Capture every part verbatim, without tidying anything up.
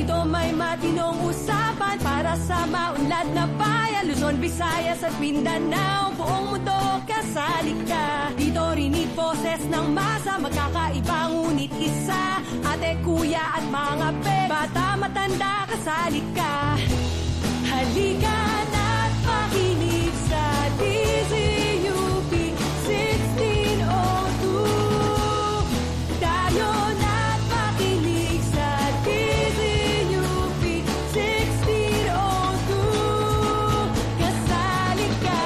Dito may matinong usapan para sa maunlad na bayan, Luzon, Visayas at Mindanao. Buong mundo kasali ka. Dito rinig boses ng masa, magkakaiba ngunit isa. Ate, kuya at mga pe, bata, matanda, kasali ka. Halika na't makinig sa D Z U P sixteen oh two. Tayo na't makinig sa D Z U P sixteen oh two. Kasali ka.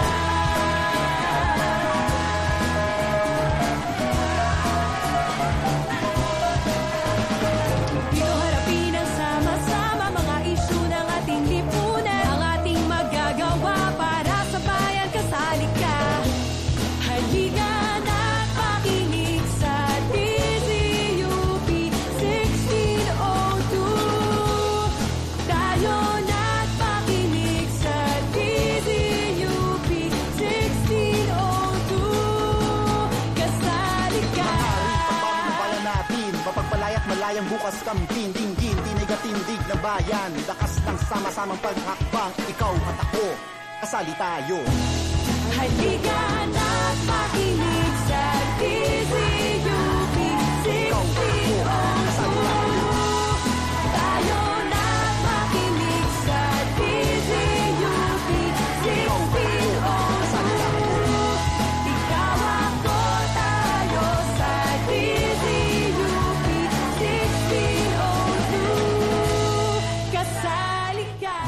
Dito harapin ang sama-sama mga isyu ng ating lipunan, ang ating magagawa para sa bayan. Kasali ka. Halika na't makinig sa D Z U P sixteen oh two. Tayo na't makinig sa D Z U P sixteen oh two. Kasali ka. Pagpapala natin, mapagpalayat malayang bukas kampin, dinggin, tinig at tindig ng bayan. Lakas ng sama-samang paghakbang, ikaw at ako, kasali tayo. Halika na't makinig sa D Z U P sixteen oh two. Tayo na't makinig sa D Z U P sixteen oh two. Ikaw ako tayo sa D Z U P sixteen oh two. Kasali ka.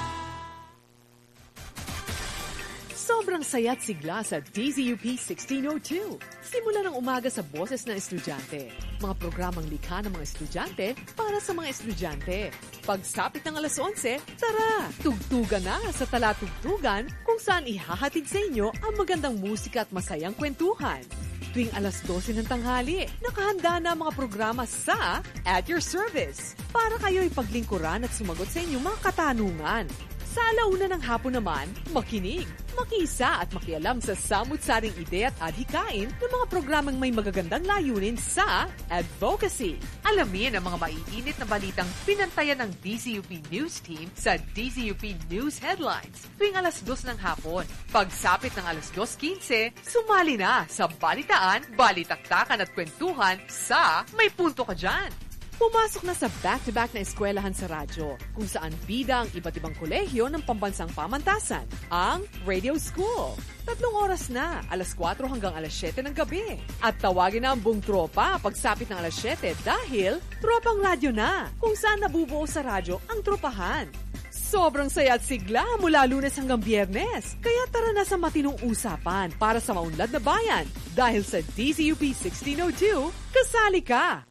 Sobrang saya't sigla sa D Z U P sixteen oh two. Simula ng umaga sa boses ng estudyante. Mga programang likha ng mga estudyante para sa mga estudyante. Pagsapit ng alas onse, tara! Tugtugan na sa Talatugtugan kung saan ihahatid sa inyo ang magandang musika at masayang kwentuhan. Tuwing alas dose ng tanghali, nakahanda na ang mga programa sa At Your Service para kayo'y paglingkuran at sumagot sa inyong mga katanungan. Sa alauna ng hapon naman, makinig, makiisa at makialam sa samut-saring ideya at adhikain ng mga programang may magagandang layunin sa advocacy. Alamin ang mga maiinit na balitang pinantayan ng D Z U P News Team sa D Z U P News Headlines tuwing alas dos ng hapon. Pagsapit ng alas dos quince, sumali na sa balitaan, balitaktakan at kwentuhan sa May Punto Ka Dyan. Pumasok na sa back-to-back na eskwelahan sa radyo, kung saan bida ang iba't ibang kolehiyo ng pambansang pamantasan, ang Radio School. Tatlong oras na, alas kwatro hanggang alas siyete ng gabi. At tawagin na ang buong tropa pagsapit ng alas siyete dahil tropang radyo na, kung saan nabubuo sa radyo ang tropahan. Sobrang saya at sigla mula Lunes hanggang Biyernes. Kaya tara na sa matinong usapan para sa maunlad na bayan. Dahil sa D Z U P sixteen oh two, kasali ka!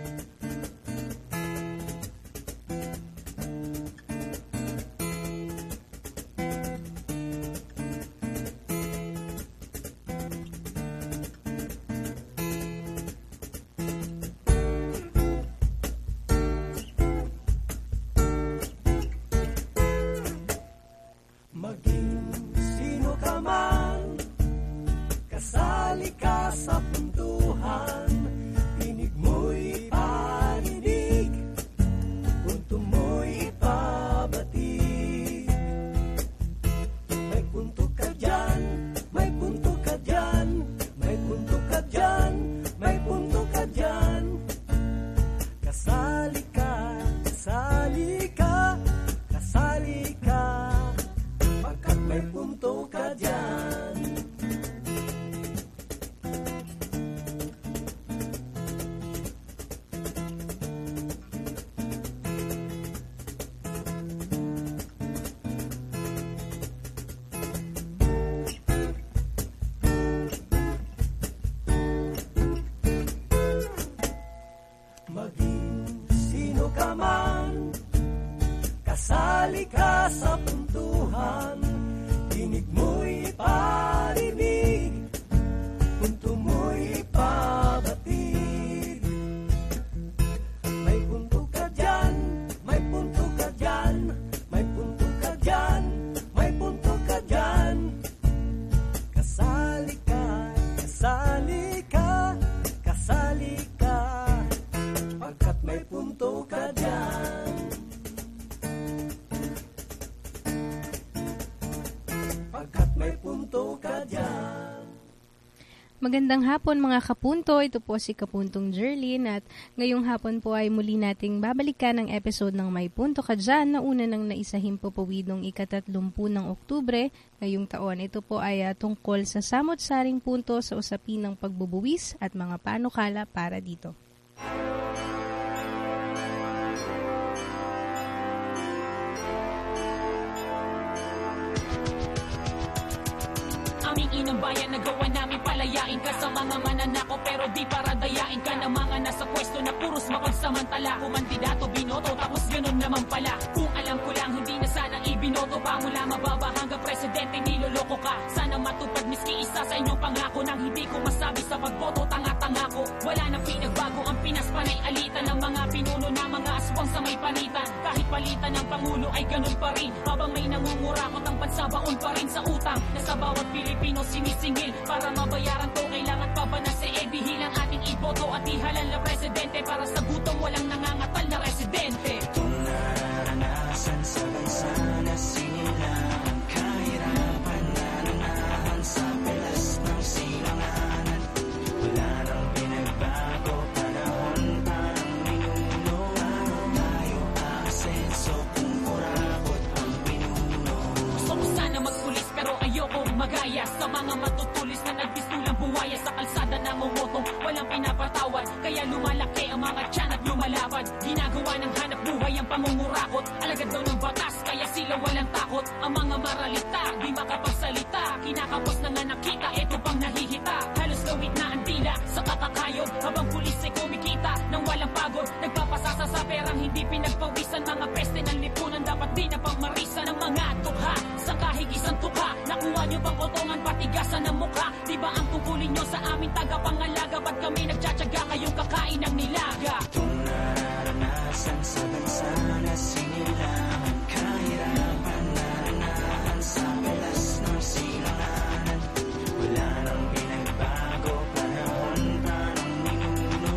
Kasali ka sa puntuhan, tinig mo'y parinig, punto mo'y pabatid. May punto ka dyan, may punto ka dyan, may punto ka dyan, may punto ka dyan. Kasali ka, kasali ka, kasali ka, pagkat may punto ka dyan. Magandang hapon mga kapunto, ito po si Kapuntong Jerlyn at ngayong hapon po ay muli nating babalikan ang episode ng May Punto Ka Dyan na una nang naisahim po pawid noong ikatatlumpu ng Oktubre ngayong taon. Ito po ay uh, tungkol sa samot-saring punto sa usapin ng pagbubuwis at mga panukala para dito. Aming inang bayan, nagawa namin palayain ka sa mga mananako, pero di para dayain ka ng mga nasa pwesto na puros mapagsamantala. Kumandidato, binoto, tapos ganun naman pala. Kung alam ko lang, hindi na sanang ibinoto pa mula mababa hanggang presidente, niloloko ka. Sana matupad miski isa sa inyong pangako nang hindi ko masabi sa pagboto, tanga-tanga ko. Wala nang pinagbago ang Pinas, panay alitan ng mga pinuno na mga aswang sa may panitan. Kahit palitan ng Pangulo ay ganun pa rin, habang may nangungurakot ang bansa, baon pa rin sa utang na sa bawat Pilipino sinisingil. Para mabayaran to, kailangan pa ba na si Ebi hilang ating iboto at ihalal na presidente para sa gutom walang nangangatal na residente. Itong naranasan sa bansa na sinilang kahirapan na nanahan sa pilas ng silanganan. Wala nang pinagbago, panahon parang minuno. Tayo aasenso kung kurakot ang pinuno. Gusto ko sana magpulis pero ayoko magaya sa mga matutulis na nagpisulang buwaya sa kalsada na mumotong walang pinapatawad. Kaya lumalaki ang mga tiyan at lumalapad. Ginagawa ng hanap buhay ang pangungurakot. Alagad daw ng batas kaya sila walang takot. Ang mga maralita di makapagsalita. Kinakapos na nga nakita, eto pang nahihita. Halos gawit na ang dila sa katakayod, habang pulis ay kumikita ng walang pagod. Nagpapasasa sa perang hindi pinagpawisan. Mga peste ng lipunan dapat di na pangmarisan ng mga tukha. Sa kahigisan tukha, nakuha nyo bang potongan patigasan ng mukha? Di ba ang tungkulin nyo sa aming tagapangalaga? Ba't kami nagtsatsaga kayong kakain ng nilaga? Itong naranasan sa bansa na sinilangan kahirapan na nanahan sa pilas ng silanganan. Wala nang pinagbago, panahon parang minuno.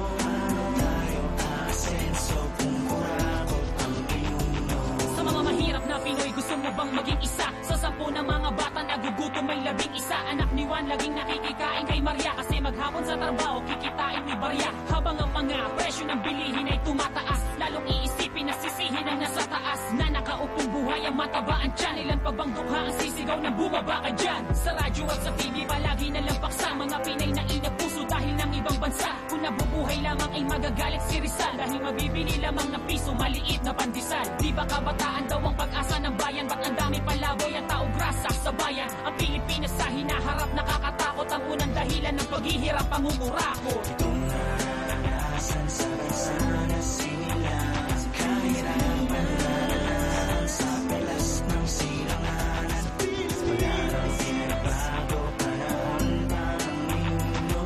Tayo aasenso kung kurakot ang pinuno. Sa mga mahirap na Pinoy, gusto mo bang maging isa? Sa sampu na mga bata nagugutom may labing isa. Anak ni Juan laging nakikikain kay Maria, kasi maghapon sa trabaho kikitain ni Barya. Habang ang mga presyo ng bilihin ay tumataas, lalong iisipin na sisihin ang nasa taas. Na nakaupong buhay ang mataba ang tiyan. Ilan pa bang dukha ang sisigaw na bumaba ka dyan? Sa radyo at sa T V palagi na lang paksa mga Pinay na inapuso dahil ng ibang bansa. Kung nabubuhay lamang ay magagalit si Rizal, dahil mabibili lamang ng piso maliit na pandesal. Di ba kabataan daw ang pag-asa ng bayan? Ba't ang dami palaboy at tao grasa sa bayan? Ang Pilipinas sa hinaharap nakakatakot, ang unang dahilan ng paghihirap pangungurakot. Itong naranasan sa bansa na sinilangan kahirapan na nanahan sa pilas ng silanganan. Wala nang pinagbago, panahon parang minuno.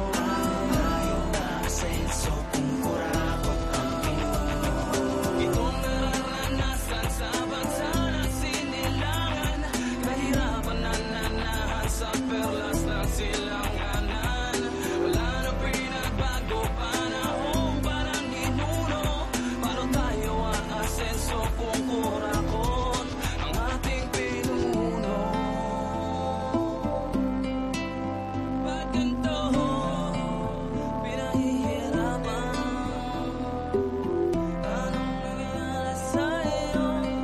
Tayo aasenso kung kurakot ang pinuno. Itong naranasan sa bansa na sinilangan kahirapan na nanahan sa pilas ng silanganan. Wala nang pinagbago, panahon parang minuno. Paano tayo aasenso kung kurakot ang ating pinuno? Ba't ganito pinahihirapan? Anong nangyari sa'yo?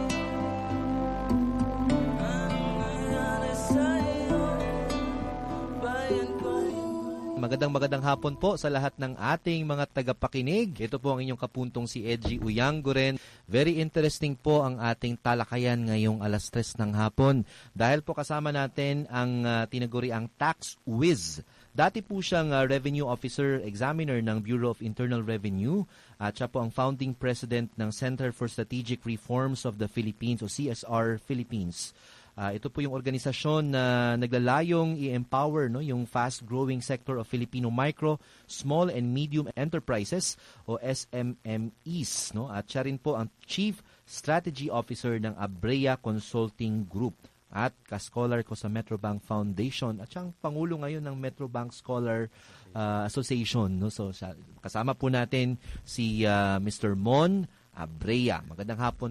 Anong nangyari sa'yo? Bayan ko. Magandang magandang hapon po sa lahat ng ating mga tagapakinig. Ito po ang inyong kapuntong si Edgy Uyanggoren. Very interesting po ang ating talakayan ngayong alas tres ng hapon. Dahil po kasama natin ang uh, tinaguriang tax whiz. Dati po siyang uh, Revenue Officer Examiner ng Bureau of Internal Revenue at siya po ang founding president ng Center for Strategic Reforms of the Philippines o C S R Philippines. Uh, ito po yung organisasyon na naglalayong i-empower no, yung fast-growing sector of Filipino micro, small and medium enterprises o S M M Es. No? At siya rin po ang Chief Strategy Officer ng Abrea Consulting Group at ka-scholar ko sa Metrobank Foundation at siyang Pangulo ngayon ng Metrobank Scholar uh, Association. No? So, kasama po natin si uh, Mister Mon Abrea. Magandang hapon po.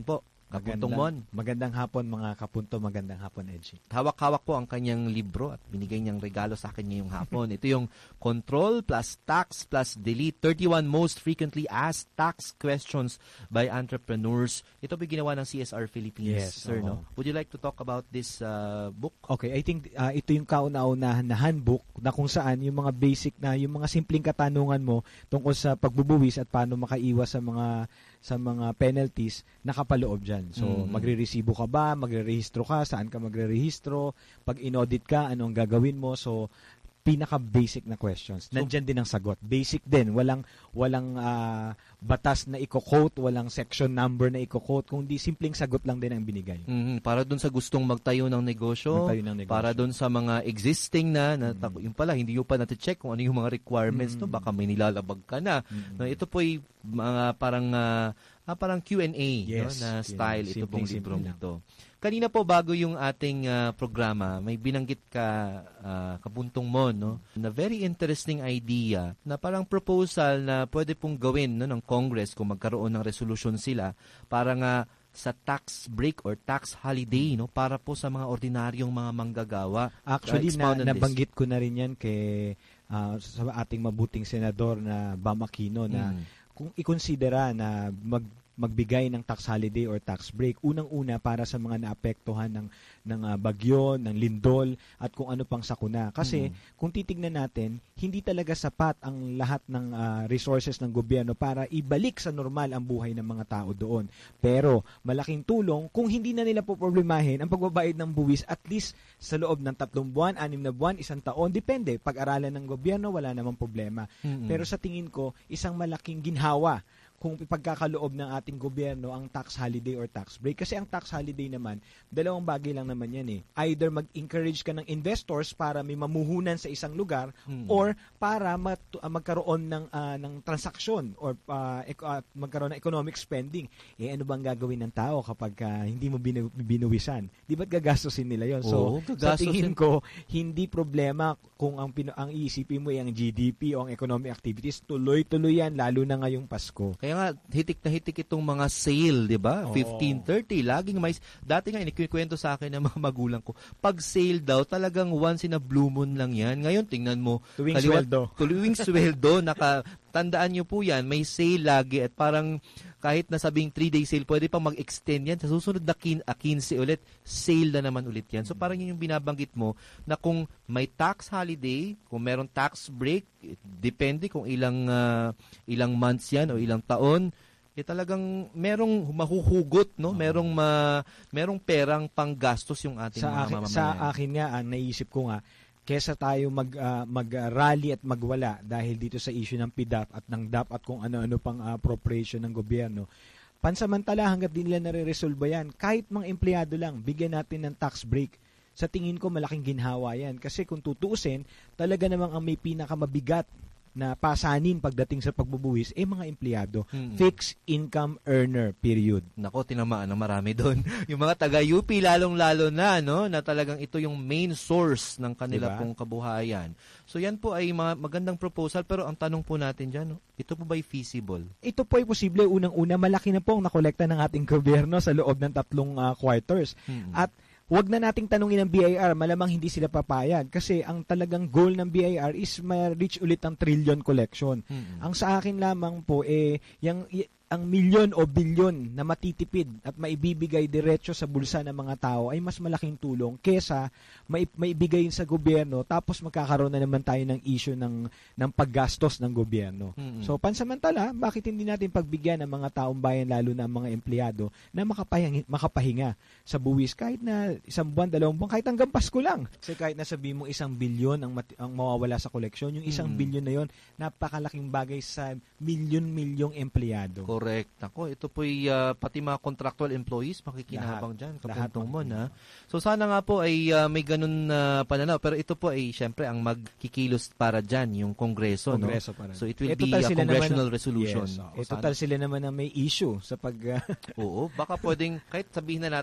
Kapuntong Mon. Magandang hapon mga kapunto, magandang hapon Edgy. Hawak-hawak po ang kanyang libro at binigay niyang regalo sa akin ngayong hapon. Ito yung Control plus Tax plus Delete, thirty-one Most Frequently Asked Tax Questions by Entrepreneurs. Ito po ginawa ng C S R Philippines, Yes, sir. oo. No? Would you like to talk about this uh, book? Okay, I think uh, ito yung kauna-unahan na handbook na kung saan yung mga basic na, yung mga simpleng katanungan mo tungkol sa pagbubuwis at paano makaiwas sa mga sa mga penalties nakapaloob dyan. So, Mhm. magre-resibo ka ba? Magre-rehistro ka? Saan ka magre-rehistro? Pag in-audit ka, ano ang gagawin mo? So, pinaka-basic na questions. Nandyan din ang sagot. Basic din. Walang walang ah, batas na i-quote, walang section number na i-quote, kundi simpleng sagot lang din ang binigay. Mhm. Para dun sa gustong magtayo ng negosyo, Magtayo ng negosyo. para dun sa mga existing na, na yung pala, hindi yung pa natin-check kung ano yung mga requirements, no? Baka may nilalabag ka na. No, ito po ay mga parang ah, ah, parang Q and A, Yes, no, na Q and A. style ito pong Simpleng-simple librong lang. ito. Kanina po bago yung ating ah, programa, may binanggit ka ah, Kapuntong Mon, no, na very interesting idea na parang proposal na pwede pong gawin, no, ng Congress kung magkaroon ng resolution sila para nga sa tax break or tax holiday, no, para po sa mga ordinaryong mga manggagawa. Actually, Uh, na, expound on this. nabanggit ko na rin yan kay ah, sa ating mabuting senador na Bam Aquino na Mm. kung ikonsidera na mag magbigay ng tax holiday or tax break, unang-una para sa mga naapektuhan ng ng ah, bagyo, ng lindol at kung ano pang sakuna. Kasi kung titignan natin, hindi talaga sapat ang lahat ng ah, resources ng gobyerno para ibalik sa normal ang buhay ng mga tao doon. Pero malaking tulong kung hindi na nila poproblemahin ang pagbabayad ng buwis at least sa loob ng tatlong buwan, anim na buwan, isang taon, depende. Pag-aralan ng gobyerno, wala namang problema. Mm-mm. Pero sa tingin ko, isang malaking ginhawa kung pagkakaloob ng ating gobyerno ang tax holiday or tax break. Kasi ang tax holiday naman, dalawang bagay lang naman yan eh. Either mag-encourage ka ng investors para may mamuhunan sa isang lugar Mm. or para mat- uh, magkaroon ng ah, ng transaksyon or ah, ec- ah, magkaroon ng economic spending. Eh ano bang gagawin ng tao kapag ah, hindi mo binu- binuwisan? Di ba't gagastusin nila yon? So, Oo, sa gagastusin. tingin ko, hindi problema kung ang, pino- ang iisipin mo ay ang G D P o ang economic activities. Tuloy-tuloy yan, lalo na ngayong Pasko. Kaya nga, hitik na hitik itong mga sale, di ba? Oo. fifteen thirty, laging may... Dati nga, inikwento sa akin ng mga magulang ko, pag sale daw, talagang once in a blue moon lang yan. Ngayon, tingnan mo, Tuwing kaliwat- sweldo. Tuwing sweldo, naka, tandaan nyo po yan, may sale lagi at parang kahit na sabing three-day sale, pwede pang mag-extend yan. Sa susunod na kin- ah, quince ulit, sale na naman ulit yan. So parang yun yung binabanggit mo na kung may tax holiday, kung meron tax break, eh, depende kung ilang ah, ilang months yan o ilang taon, eh talagang merong mahuhugot, no? Merong ma, merong perang panggastos yung ating Sa mga akin, mamamayan. sa akin nga, ang naisip ko nga, kesa tayo mag ah, mag-rally at magwala dahil dito sa issue ng P D A P at ng D A P at kung ano-ano pang ah, appropriation ng gobyerno, pansamantala hanggat di nila nare-resolve yan, kahit mga empleyado lang, bigyan natin ng tax break. Sa tingin ko, malaking ginhawa yan. Kasi kung tutuusin, talaga namang ang may pinakamabigat na pasanin pagdating sa pagbubuwis, eh mga empleyado. Mm-mm. Fixed income earner, period. Nako, tinamaan ng marami doon. Yung mga taga-U P, lalong-lalo na, no? Na talagang ito yung main source ng kanila Diba? pong kabuhayan. So yan po ay mga magandang proposal, pero ang tanong po natin dyan, no? Ito po ba feasible? Ito po ay posible. Unang-una, malaki na po ang nakolekta ng ating gobyerno sa loob ng tatlong ah, quarters. Mm-mm. At wag na nating tanungin ng B I R, malamang hindi sila papayag. Kasi ang talagang goal ng B I R is ma-reach ulit ang trillion collection. Mm-mm. Ang sa akin lamang po, eh, yung, y- ang milyon o bilyon na matitipid at maibibigay diretso sa bulsa ng mga tao ay mas malaking tulong kesa mai- maibigay sa gobyerno tapos magkakaroon na naman tayo ng issue ng, ng paggastos ng gobyerno. Mm-mm. So, pansamantala, bakit hindi natin pagbigyan ng mga taong bayan, lalo na ang mga empleyado, na makapahinga, makapahinga sa buwis kahit na isang buwan, dalawang buwan, kahit hanggang Pasko lang. Kasi kahit na sabihin mo isang bilyon ang, mati- ang mawawala sa koleksyon, yung isang Mm. bilyon na yon napakalaking bagay sa milyon-milyong empleyado. Correct. Ako, ito po'y ah, pati mga contractual employees makikinabang dyan. Lahat Kapuntong mo, makikinabang. na. So sana nga po ay ah, may ganun na pananaw. Pero ito po ay syempre ang magkikilos para dyan, yung Kongreso. Kongreso no? pa rin. So it will Eh, be total a sila congressional naman- resolution. Yes, O, eh, sana- total sila naman na may issue sa pag... Oo, baka pwedeng, kahit sabihin na natin,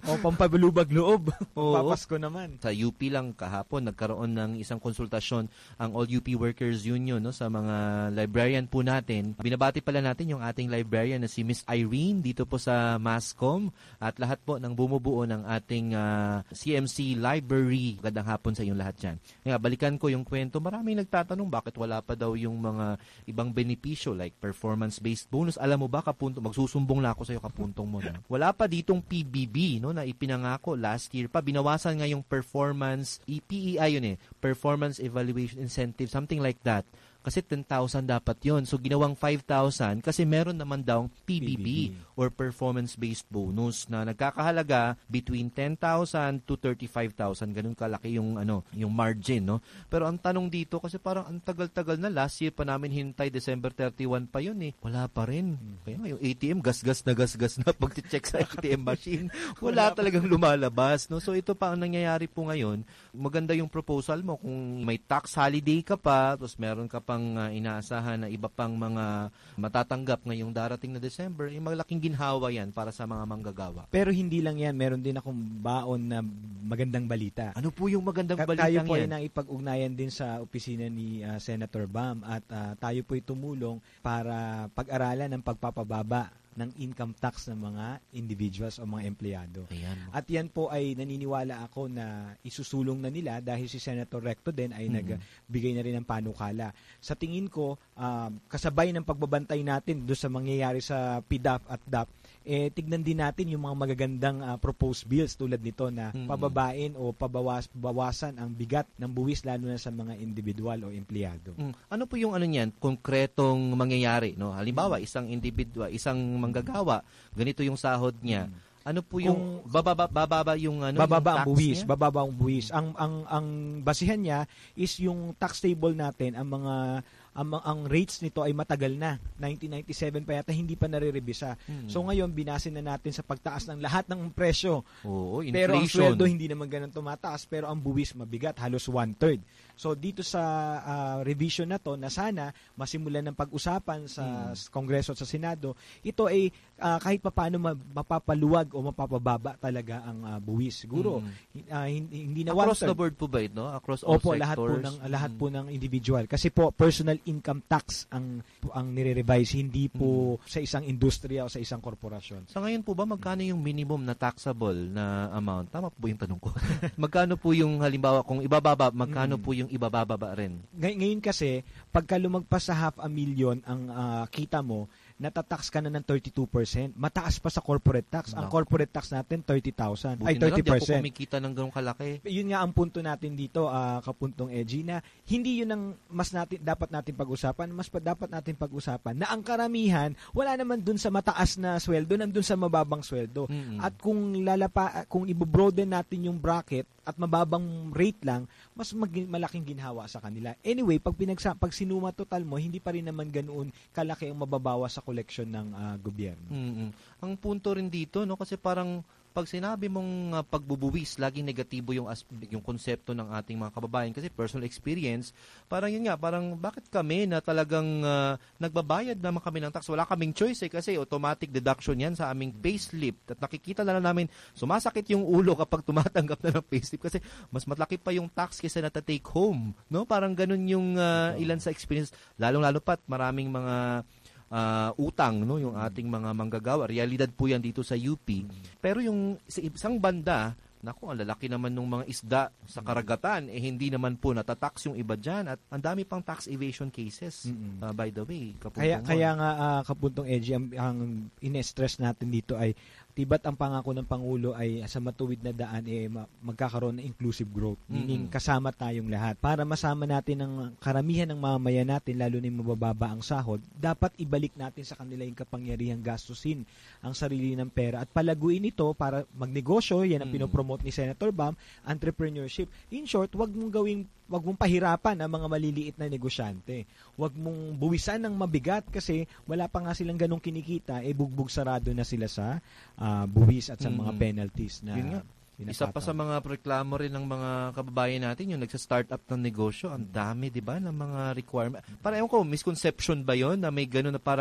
O pampalubag loob. Oo. Papasko naman. Sa U P lang kahapon, nagkaroon ng isang konsultasyon ang All U P Workers Union no, sa mga librarian po natin. Binabati pala natin yung ating librarian na si Miss Irene dito po sa Mascom at lahat po ng bumubuo ng ating uh, C M C Library. Gandang hapon sa inyong lahat dyan. Nga, balikan ko yung kwento. Maraming nagtatanong bakit wala pa daw yung mga ibang benepisyo like performance-based bonus. Alam mo ba, kapunto, magsusumbong na ako sa iyo, kapuntong mo na. Wala pa ditong P B B no, na ipinangako last year pa. Binawasan nga yung performance, E P E I yun eh, Performance Evaluation Incentive, something like that. Kasi ten thousand dapat yon. So, ginawang five thousand kasi meron naman daw P B B, P B B or performance-based bonus na nagkakahalaga between ten thousand to thirty-five thousand. Ganun kalaki yung, ano, yung margin. No? Pero ang tanong dito, kasi parang ang tagal-tagal na, last year pa namin hintay, December thirty-first pa yun eh. Wala pa rin. Kaya yung A T M, gas-gas na gas-gas na pag-check sa A T M machine. Wala talagang lumalabas. No? So, ito pa ang nangyayari po ngayon. Maganda yung proposal mo kung may tax holiday ka pa, tapos meron ka pa pang uh, inaasahan na iba pang mga matatanggap ngayong darating na December, eh, malaking ginhawa yan para sa mga manggagawa. Pero hindi lang yan, meron din akong baon na magandang balita. Ano po yung magandang Ka- balita tayo po yan? ay nang ipag-ugnayan din sa opisina ni uh, Senator Bam at uh, tayo po ay tumulong para pag-aralan ng pagpapababa ng income tax ng mga individuals o mga empleyado. Ayan. At yan po ay naniniwala ako na isusulong na nila dahil si Senator Recto din ay mm-hmm. nagbigay na rin ng panukala. Sa tingin ko, uh, kasabay ng pagbabantay natin doon sa mangyayari sa P D A P at D A P, eh, tignan din natin yung mga magagandang uh, proposed bills tulad nito na mm-hmm. pababain o pabawas, bawasan ang bigat ng buwis lalo na sa mga individual o empleyado. Mm. Ano po yung ano niyan, konkretong mangyayari? No? Halimbawa, isang individual, isang manggagawa, ganito yung sahod niya. Mm. Ano po yung Kung, bababa, bababa yung ano bababa yung ang buwis, niya? bababa ang buwis. Ang ang ang basihan niya is yung tax table natin, ang mga ang, ang rates nito ay matagal na. nineteen ninety-seven pa yata, hindi pa nare-revisa. Hmm. So ngayon, binasin na natin sa pagtaas ng lahat ng presyo. Oo, inflation. Pero ang sweldo hindi naman ganun tumataas, pero ang buwis mabigat, halos one-third. So dito sa uh, revision na to, na sana masimulan ng pag-usapan sa hmm. Kongreso at sa Senado, ito ay uh, kahit papaano mapapaluwag o mapapababa talaga ang uh, buwis. Siguro, hmm. uh, hindi, hindi na across one-third. the board po ba ito? Across all Opo, sectors? lahat po ng lahat hmm. po ng individual. Kasi po personal income tax ang ang nire-revise, hindi po hmm. sa isang industriya o sa isang korporasyon. Sa ngayon po ba magkano yung minimum na taxable na amount? Tama po yung tanong ko. Magkano po yung halimbawa kung ibababa, magkano hmm. po yung ibababa rin? Ngay- ngayon kasi pagka lumagpas sa half a million ang uh, kita mo, natatax ka na ng thirty-two percent. Mataas pa sa corporate tax. No. Ang corporate tax natin, thirty thousand. Ay, thirty percent. Buti na lang, di ako kumikita ng ganong kalaki. Yun nga ang punto natin dito, uh, kapuntong Edgy, na hindi yun ang mas natin, dapat natin pag-usapan, mas pa, dapat natin pag-usapan na ang karamihan, wala naman dun sa mataas na sweldo, nandun sa mababang sweldo. Mm-hmm. At kung lalapa, kung i-broaden natin yung bracket at mababang rate lang, mas mag- malaking ginhawa sa kanila. Anyway, pag, pinagsa- pag sinuma total mo, hindi pa rin naman ganoon kalaki ang mababawa sa koleksyon ng uh, gobyerno. Mm-hmm. Ang punto rin dito, no, kasi parang pag sinabi mong uh, pagbubuwis, laging negatibo yung as- yung konsepto ng ating mga kababayan kasi personal experience, parang yun nga, parang bakit kami na talagang uh, nagbabayad naman kami ng tax? Wala kaming choice eh, kasi automatic deduction yan sa aming payslip. At nakikita na lang namin, sumasakit yung ulo kapag tumatanggap na ng payslip kasi mas malaki pa yung tax kaysa nata-take home. No? Parang ganun yung uh, ilan sa experience. Lalong-lalo pat maraming mga Uh, utang, no, yung ating mga manggagawa. Realidad po yan dito sa U P. Pero yung sa isang banda, naku, ang lalaki naman ng mga isda sa karagatan, eh hindi naman po natatax yung iba dyan at ang dami pang tax evasion cases, uh, by the way. Kaya, kaya nga, uh, kapuntong Edgy, ang, ang ine-stress natin dito ay tiba't ang pangako ng Pangulo ay sa matuwid na daan eh magkakaroon ng inclusive growth. Meaning mm-hmm. kasama tayong lahat. Para masama natin ang karamihan ng mamamayan natin, lalo na yung mabababa ang sahod, dapat ibalik natin sa kanila yung kapangyarihang gastusin ang sarili ng pera at palaguin ito para magnegosyo. Yan ang mm-hmm. pinopromote ni Senator Bam, entrepreneurship. In short, wag mong gawing wag mong pahirapan ang mga maliliit na negosyante. Wag mong buwisan ng mabigat kasi wala pa nga silang ganong kinikita, eh bugbog sarado na sila sa uh, buwis at sa mm-hmm. mga penalties na yun nga. Isa pa sa mga reklamo rin ng mga kababayan natin, yung nagsa-start up ng negosyo, ang dami, di ba, ng mga requirement. Parang ewan ko, misconception ba yon na may gano'n na parang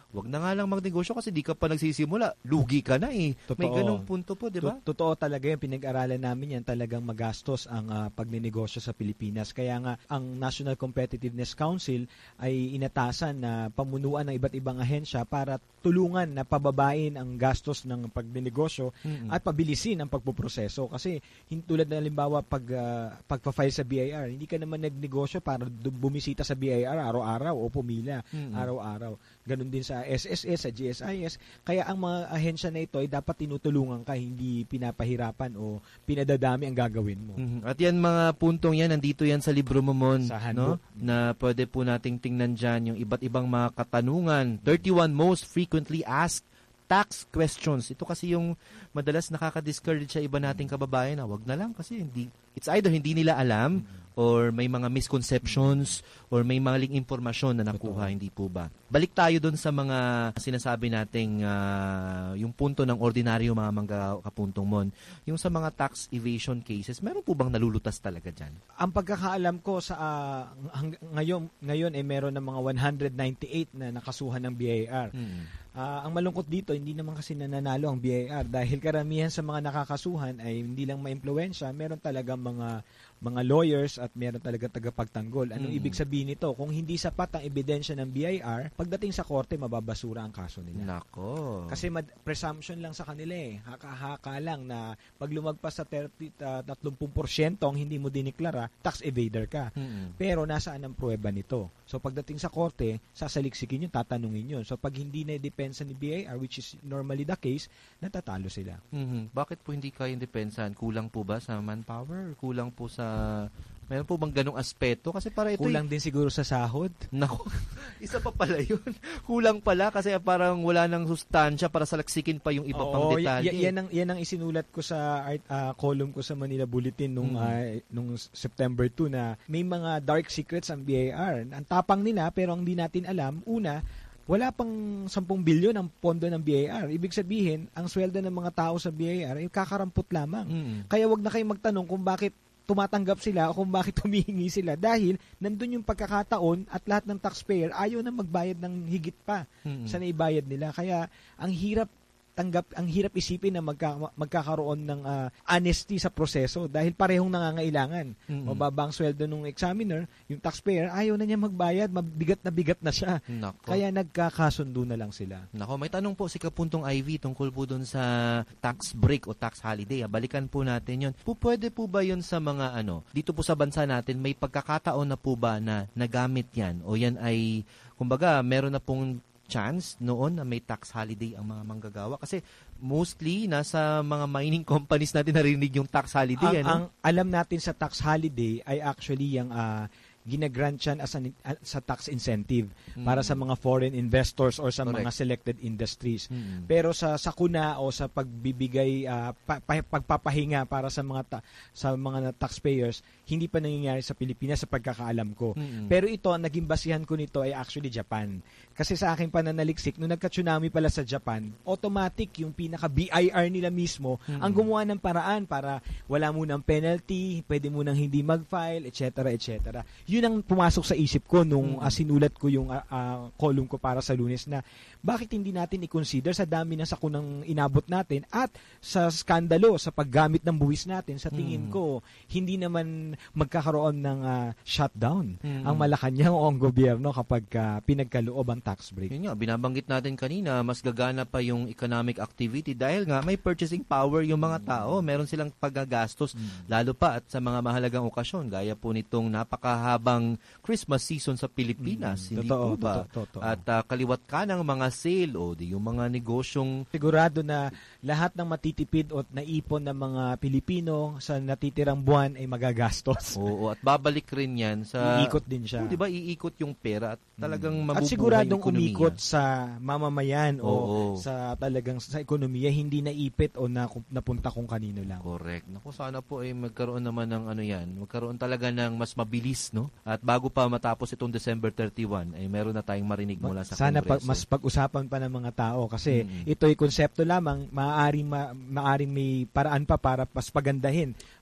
wag na nga lang magnegosyo kasi di ka pa nagsisimula. Lugi ka na eh. Totoo. May ganung punto po, di ba? Tot- Totoo talaga yan. Pinag-aralan namin yan. Talagang magastos ang uh, pagnenegosyo sa Pilipinas. Kaya nga, ang National Competitiveness Council ay inatasan na pamunuan ng iba't ibang ahensya para tulungan na pababain ang gastos ng pagnenegosyo Mm-mm. at pabilisin ang pagpuproseso. Kasi hin- tulad na halimbawa pag, uh, pagpa-file sa B I R, hindi ka naman nagnegosyo para du- bumisita sa B I R araw-araw o pumila Mm-mm. araw-araw. Ganon din sa S S S, sa G S I S. Kaya ang mga ahensya na ito ay dapat tinutulungan ka, hindi pinapahirapan o pinadadami ang gagawin mo. Mhm. At yan mga puntong yan, nandito yan sa libro mo, Mon, Sa no? handbook. Na pwede po nating tingnan dyan yung iba't ibang mga katanungan. thirty-one most frequently asked tax questions. Ito kasi yung madalas nakaka-discourage sa iba nating kababayan na wag na lang kasi hindi, it's either hindi nila alam or may mga misconceptions or may maling impormasyon na nakuha, hindi po ba? Balik tayo dun sa mga sinasabi nating ah, yung punto ng ordinaryo mga mangga kapuntong Mon. Yung sa mga tax evasion cases, meron po bang nalulutas talaga dyan? Ang pagkakaalam ko sa ah, hang- ngayon ngayon ay meron ng mga one hundred ninety-eight na nakasuhan ng B I R. Hmm. Ah, ang malungkot dito, hindi naman kasi nananalo ang B I R dahil karamihan sa mga nakakasuhan ay hindi lang maimpluwensya, meron talagang mga mga lawyers at meron talaga tagapagtanggol. Anong Mm. ibig sabihin nito? Kung hindi sapat ang ebidensya ng B I R, pagdating sa korte, mababasura ang kaso nila. Nako. Kasi mad- presumption lang sa kanila eh. Haka-haka lang na pag lumagpas sa thirty, uh, thirty percent ang hindi mo diniklara, tax evader ka. Mm-mm. Pero nasaan ang pruweba nito? So pagdating sa korte, sasaliksikin yun, tatanungin yun. So pag hindi na depensa ni B I R, which is normally the case, natatalo sila. Mhm. Bakit po hindi kayang depensahan? Kulang po ba sa manpower? Kulang po sa... Meron po bang ganong aspeto? Kasi para ito... Kulang din siguro sa sahod. Nako, isa pa pala yun. Kulang pala kasi parang wala nang sustansya para salaksikin pa yung iba pang Oo, detalye. y- yan, ang, yan ang isinulat ko sa art, ah, column ko sa Manila Bulletin nung, Mm. ah, nung September two na may mga dark secrets ang B I R. Ang tapang nila pero ang di natin alam, una, wala pang ten bilyon ang pondo ng B I R. Ibig sabihin, ang sweldo ng mga tao sa B I R ay kakarampot lamang. Mm. Kaya wag na kayong magtanong kung bakit tumatanggap sila o kung bakit humihingi sila dahil nandun yung pagkakataon at lahat ng taxpayer ayaw na magbayad ng higit pa Mm. sa naibayad nila. Kaya ang hirap tanggap ang hirap isipin na magka, magkakaroon ng ah, honesty sa proseso dahil parehong nangangailangan. Mm. Mababa ang sweldo ng examiner, yung taxpayer ayaw na niya magbayad, mabigat na bigat na siya. Nako. Kaya nagkakasundo na lang sila. Nako, may tanong po si Kapuntong Ivy tungkol po dun sa tax break o tax holiday. Ah, Balikan po natin yun. Po, pwede po ba yun sa mga ano, dito po sa bansa natin, may pagkakataon na po ba na nagamit yan? O yan ay, kumbaga, meron na pong chance noon na may tax holiday ang mga manggagawa? Kasi mostly, nasa mga mining companies natin narinig yung tax holiday. Ang, ano? ang alam natin sa tax holiday ay actually yung ah, ginagrant yan as an, ah, sa tax incentive para sa mga foreign investors or sa Correct. mga selected industries. Mm. Pero sa sakuna o sa pagbibigay ah, pa- pa- pagpapahinga para sa mga ta- sa mga taxpayers, hindi pa nangyayari sa Pilipinas sa pagkakaalam ko. Mm-mm. Pero ito, ang naging basihan ko nito ay actually Japan. Kasi sa aking pananaliksik, nung nagka-tsunami pala sa Japan, automatic yung pinaka-B I R nila mismo Mm-mm. ang gumawa ng paraan para wala munang penalty, pwede munang hindi mag-file, et cetera, et cetera. Yun ang pumasok sa isip ko nung Mm-mm. ah, sinulat ko yung ah, ah, column ko para sa Lunes na bakit hindi natin i-consider sa dami ng sakunang inabot natin at sa skandalo sa paggamit ng buwis natin, sa tingin Mm. ko, hindi naman magkakaroon ng ah, shutdown Mm. ang Malacanang o ang gobyerno kapag ah, pinagkaloob ang tax break. Yun nga, binabanggit natin kanina, mas gagana pa yung economic activity dahil nga may purchasing power yung mga tao. Meron silang paggagastos, lalo pa at sa mga mahalagang okasyon, gaya po nitong napakahabang Christmas season sa Pilipinas. Mm, Hindi totoo, po ba? totoo, totoo. At ah, kaliwat ka ng mga sale o di yung mga negosyong Sigurado na lahat ng matitipid o naipon ng mga Pilipino sa natitirang buwan ay magagastos. oo, at babalik rin yan sa... Iikot din siya. Oo, di ba, iikot yung pera at talagang mabubuhay At siguradong yung ekonomiya. umikot sa mamamayan o Oo. sa talagang sa ekonomiya, hindi naipit o na, napunta kung kanino lang. Correct. Naku, sana po ay magkaroon naman ng ano yan, magkaroon talaga ng mas mabilis, no? At bago pa matapos itong December thirty-one, ay meron na tayong marinig mula sa Sana pa, Kongreso. mas pag-usapan pa ng mga tao kasi Mm. ito ay konsepto lamang, maaaring, ma, maaaring may paraan pa para mas pagandahin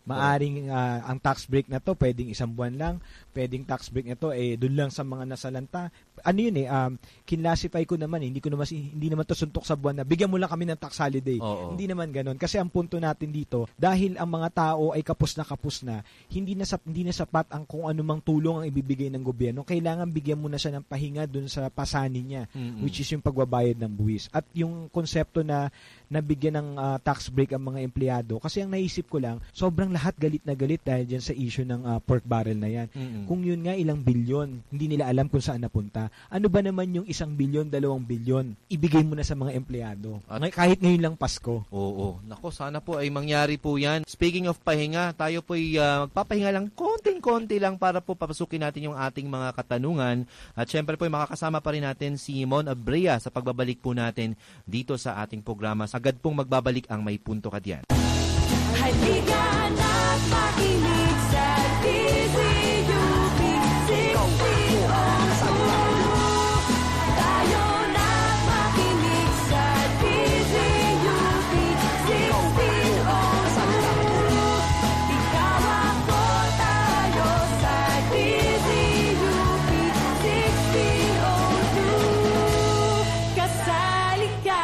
Maaring ah, ang tax break na to pwedeng isang buwan lang, pwedeng tax break na to eh doon lang sa mga nasalanta. Ano yun eh, um, kinlasify ko naman eh, hindi ko naman hindi naman to suntok sa buwan na bigyan mo lang kami ng tax holiday. Oo. Hindi naman ganoon kasi ang punto natin dito, dahil ang mga tao ay kapos na kapos na, hindi na sap, hindi na sapat ang kung anumang tulong ang ibibigay ng gobyerno. Kailangan bigyan mo na siya ng pahinga doon sa pasanin niya, Mm-mm. which is yung pagbabayad ng buwis. At yung konsepto na nabigyan ng ah, tax break ang mga empleyado, kasi ang naisip ko lang, sobrang lahat galit na galit dahil dyan sa issue ng ah, pork barrel na yan. Mm-mm. Kung yun nga ilang bilyon, hindi nila alam kung saan napunta. Ano ba naman yung isang bilyon, dalawang bilyon? Ibigay mo na sa mga empleyado. At- Ngay- kahit ngayon lang Pasko. Oo. Nako, sana po ay mangyari po yan. Speaking of pahinga, tayo po ay ah, magpapahinga lang, konting-konti lang para po papasukin natin yung ating mga katanungan. At syempre po ay makakasama pa rin natin si Mon Abrea sa pagbabalik po natin dito sa ating programa. Agad pong magbabalik ang May Punto Ka Diyan. Halika na't makinig sa D Z U P sixteen oh two. Tayo na't makinig sa D Z U P sixteen oh two. Ikaw ako tayo sa D Z U P sixteen oh two. Kasali ka.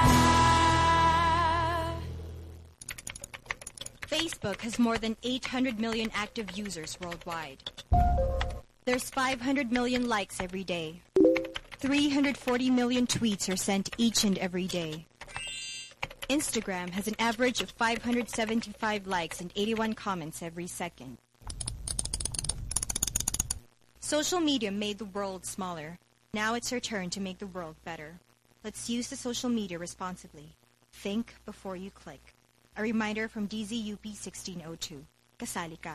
Facebook has more than eight hundred million active users worldwide. There's five hundred million likes every day. three hundred forty million tweets are sent each and every day. Instagram has an average of five hundred seventy-five likes and eighty-one comments every second. Social media made the world smaller. Now it's our turn to make the world better. Let's use the social media responsibly. Think before you click. A reminder from D Z U P sixteen oh two. Kasali ka.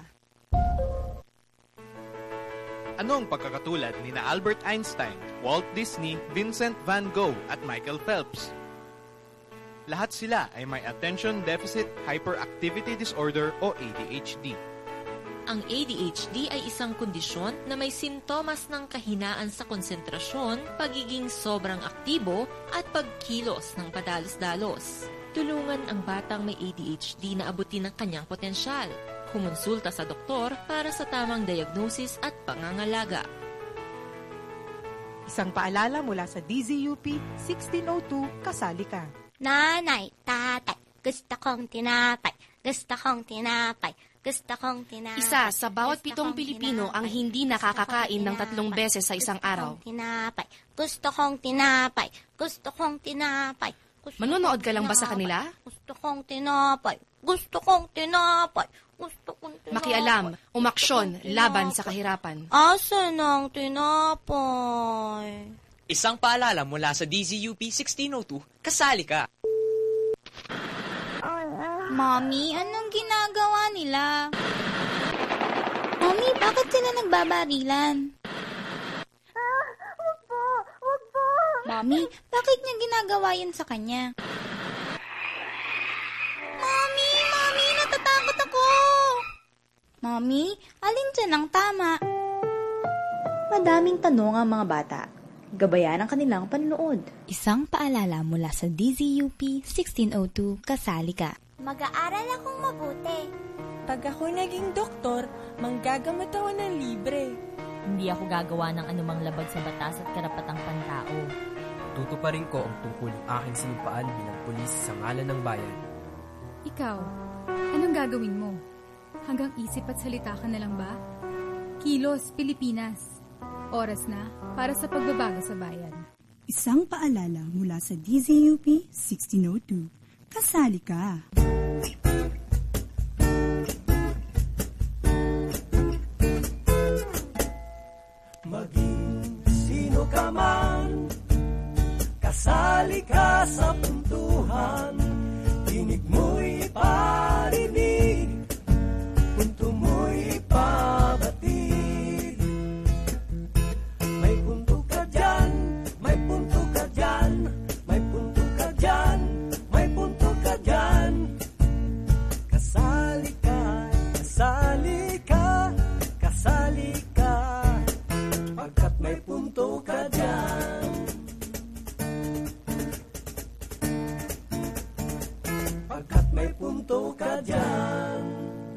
Anong pagkakatulad ni na Albert Einstein, Walt Disney, Vincent van Gogh at Michael Phelps? Lahat sila ay may Attention Deficit Hyperactivity Disorder o A D H D. Ang A D H D ay isang kondisyon na may sintomas ng kahinaan sa konsentrasyon, pagiging sobrang aktibo at pagkilos ng padalos-dalos. Tulungan ang batang may A D H D na abutin ang kanyang potensyal. Kumonsulta sa doktor para sa tamang diagnosis at pangangalaga. Isang paalala mula sa D Z U P sixteen oh two, kasali ka. Nanay, tatay, gusto kong tinapay, gusto kong tinapay, gusto kong tinapay. Isa sa bawat pitong Pilipino ang hindi nakakakain ng tatlong beses sa isang araw. Tinapay, gusto kong tinapay, gusto kong tinapay. Manonood ka lang ba sa kanila? Gusto kong tinapay, gusto kong tinapay, gusto kong tinapay. Makialam, umaksyon, laban sa kahirapan. Asan ang tinapay? Isang paalala mula sa D Z U P sixteen oh two, kasali ka. Mommy, anong ginagawa nila? Mommy, bakit sila nagbabarilan? Wag po, wag po. Mommy, bakit niya ginagawa yan sa kanya? Mommy, Mommy, natatakot ako. Mommy, alin dyan ang tama? Madaming tanong ang mga bata. Gabayan ang kanilang panunood. Isang paalala mula sa D Z U P sixteen oh two, kasali ka. Mag-aaral akong mabuti. Pag ako naging doktor, manggagamot ako ng libre. Hindi ako gagawa ng anumang labag sa batas at karapatang pantao. Tutuparin ko ang tungkol aking sinumpaan bilang pulis sa ngalan ng bayan. Ikaw, anong gagawin mo? Hanggang isip at salita ka na lang ba? Kilos, Pilipinas. Oras na para sa pagbabago sa bayan. Isang paalala mula sa D Z U P sixteen oh two. Kasali ka. Maging sino ka man, kasali ka sa puntuhan. Tinig mo'y parinig, punto mo'y pabatid. May punto ka dyan, may punto ka dyan, may punto ka dyan, may punto ka dyan. Kasali ka, kasali ka, kasali ka, pagkat may punto ka dyan. Pagkat may punto ka dyan.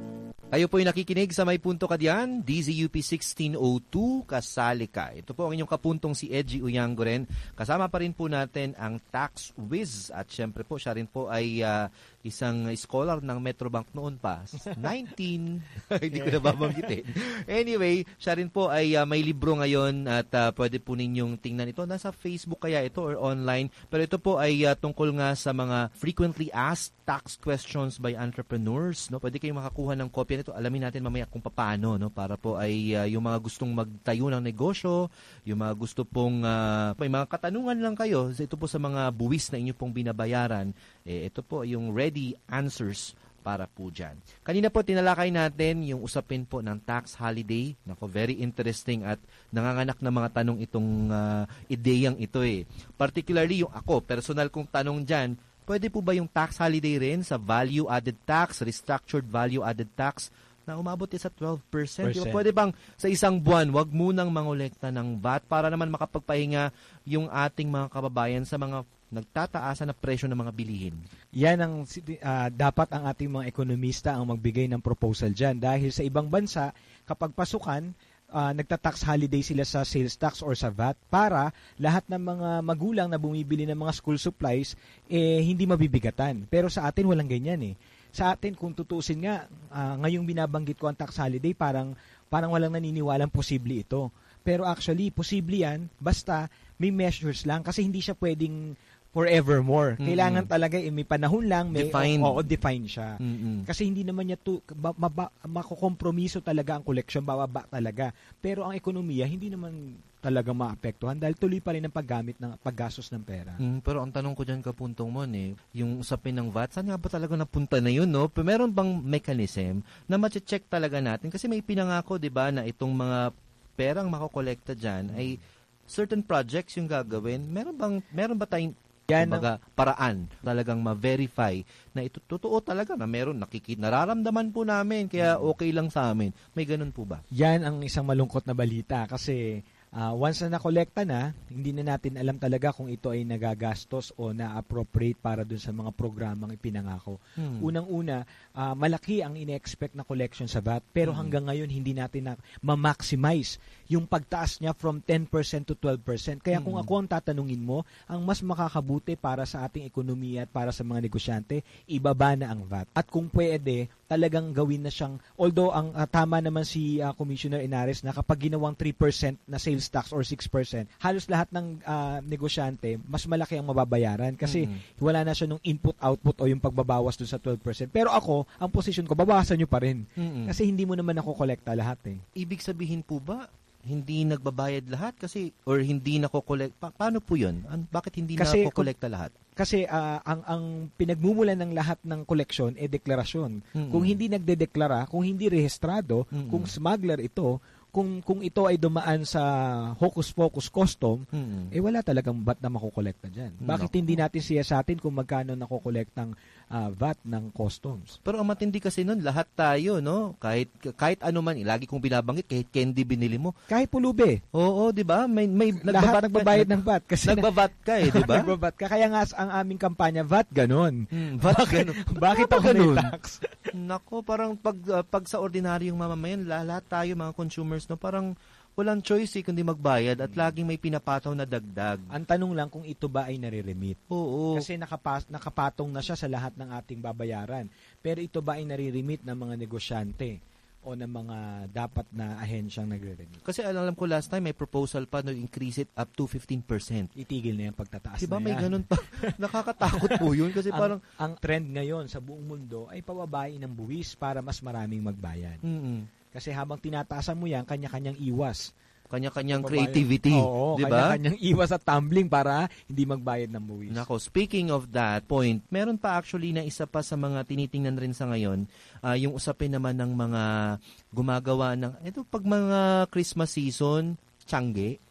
Kayo po yung nakikinig sa May Punto Ka Diyan, D Z U P sixteen oh two, kasali ka. Ito po ang inyong kapuntong si Edgy Uyanggoren. Kasama pa rin po natin ang Tax Whiz at syempre po siya rin po ay uh, isang scholar ng Metrobank noon pa. nineteen, hindi ko na babanggitin. Anyway, siya rin po ay uh, may libro ngayon at uh, pwede po ninyong tingnan ito. Nasa Facebook kaya ito or online. Pero ito po ay uh, tungkol nga sa mga frequently asked tax questions by entrepreneurs. No? Pwede kayong makakuha ng kopya nito. Alamin natin mamaya kung paano, no? Para po ay uh, yung mga gustong magtayo ng negosyo, yung mga gusto pong uh, may mga katanungan lang kayo. Ito po sa mga buwis na inyo pong binabayaran. Eh, ito po yung ready answers para po dyan. Kanina po tinalakay natin yung usapin po ng tax holiday. Nako, very interesting at nanganganak na mga tanong itong uh, ideyang ito eh. Particularly yung ako, personal kong tanong dyan, pwede po ba yung tax holiday rin sa value-added tax, restructured value-added tax na umabot sa twelve percent? Diba, pwede bang sa isang buwan, wag munang mangolekta ng V A T para naman makapagpahinga yung ating mga kababayan sa mga nagtataasan na presyo ng mga bilihin? Yan ang uh, dapat ang ating mga ekonomista ang magbigay ng proposal dyan. Dahil sa ibang bansa, kapag pasukan, uh, nagta-tax holiday sila sa sales tax or sa V A T para lahat ng mga magulang na bumibili ng mga school supplies, eh, hindi mabibigatan. Pero sa atin, walang ganyan eh. Sa atin, kung tutusin nga, uh, ngayong binabanggit ko ang tax holiday, parang, parang walang naniniwalang posible ito. Pero actually, posible yan, basta may measures lang kasi hindi siya pwedeng forevermore. Mm-hmm. Kailangan talaga eh, may panahon lang, may define. Oo, define siya. Mm-hmm. Kasi hindi naman niya to, ba, maba, makukompromiso talaga ang collection, bababa talaga. Pero ang ekonomiya, hindi naman talaga maapektuhan dahil tuloy pa rin ang paggamit ng paggastos ng pera. Mm, pero ang tanong ko dyan, kapuntong mo, eh, yung usapin ng V A T, saan nga ba talaga napunta na yun, no? Pero meron bang mechanism na ma-check talaga natin? Kasi may pinangako, di ba, na itong mga perang makokolekta dyan ay certain projects yung gagawin. Meron bang, meron ba tayong yan kumbaga, ang paraan talagang ma-verify na ito totoo talaga na meron nakikita, nararamdaman po namin kaya okay lang sa amin. May ganun po ba? Yan ang isang malungkot na balita kasi uh, once na nakolekta na, hindi na natin alam talaga kung ito ay nagagastos o na-appropriate para dun sa mga programang ipinangako. Hmm. Unang-una, uh, malaki ang ine-expect na collection sa V A T pero hmm. hanggang ngayon hindi natin na ma-maximize yung pagtaas niya from ten percent to twelve percent. Kaya kung ako ang tatanungin mo, ang mas makakabuti para sa ating ekonomiya at para sa mga negosyante, ibaba na ang V A T. At kung pwede, talagang gawin na siyang, although ang uh, tama naman si uh, Commissioner Inares na kapag ginawang three percent na sales tax or six percent, halos lahat ng uh, negosyante, mas malaki ang mababayaran kasi mm-hmm. wala na siya nung input-output o yung pagbabawas dun sa twelve percent. Pero ako, ang position ko, babawasan nyo pa rin. Mm-hmm. Kasi hindi mo naman ako kolekta lahat eh. Ibig sabihin po ba, hindi nagbabayad lahat kasi or hindi nako-collect pa, paano po 'yun? An, bakit hindi nako-kolekta lahat? Kasi uh, ang ang pinagmumulan ng lahat ng koleksyon eh deklarasyon. Mm-hmm. Kung hindi nagdedeklara, kung hindi rehistrado, mm-hmm. kung smuggler ito, kung kung ito ay dumaan sa hocus pocus custom, mm-hmm. eh wala talagang V A T na makokolekta diyan. Bakit no. hindi natin siya sa atin kung magkano nakokolektang uh, V A T ng customs? Pero ang matindi kasi noon, lahat tayo, no? Kahit kahit ano man, lagi kong binabanggit, kahit candy binili mo, kahit pulube. Oo, 'di ba? May may lahat nagbabayad ng V A T kasi nagba-V A T ka eh, 'di ba? Nagba-V A T ka kaya nga ang aming kampanya V A T ganon. Hmm, V A T ganon. Bakit ako may tax? Nako, parang pag uh, pag sa ordinaryong mamamayan, lahat tayo mga consumers, no, parang walang choice eh, kundi magbayad at laging may pinapataw na dagdag. Ang tanong lang kung ito ba ay nare-remit. Oo. Kasi nakapas, nakapatong na siya sa lahat ng ating babayaran. Pero ito ba ay nare-remit ng mga negosyante o ng mga dapat na ahensyang nagre-remit? Kasi alam ko last time may proposal pa no increase it up to fifteen percent. Itigil na yung pagtataas diba, na yan. May ganun pa. Nakakatakot po yun kasi ang, parang ang trend ngayon sa buong mundo ay pababain ng buwis para mas maraming magbayad. Mm-hmm. Kasi habang tinataasan mo yan, kanya-kanyang iwas. Kanya-kanyang creativity. Oo, diba? Kanya-kanyang iwas at tumbling para hindi magbayad ng buwis. Nako, speaking of that point, meron pa actually na isa pa sa mga tinitingnan rin sa ngayon, uh, yung usapin naman ng mga gumagawa ng, ito pag mga Christmas season, tiyangge.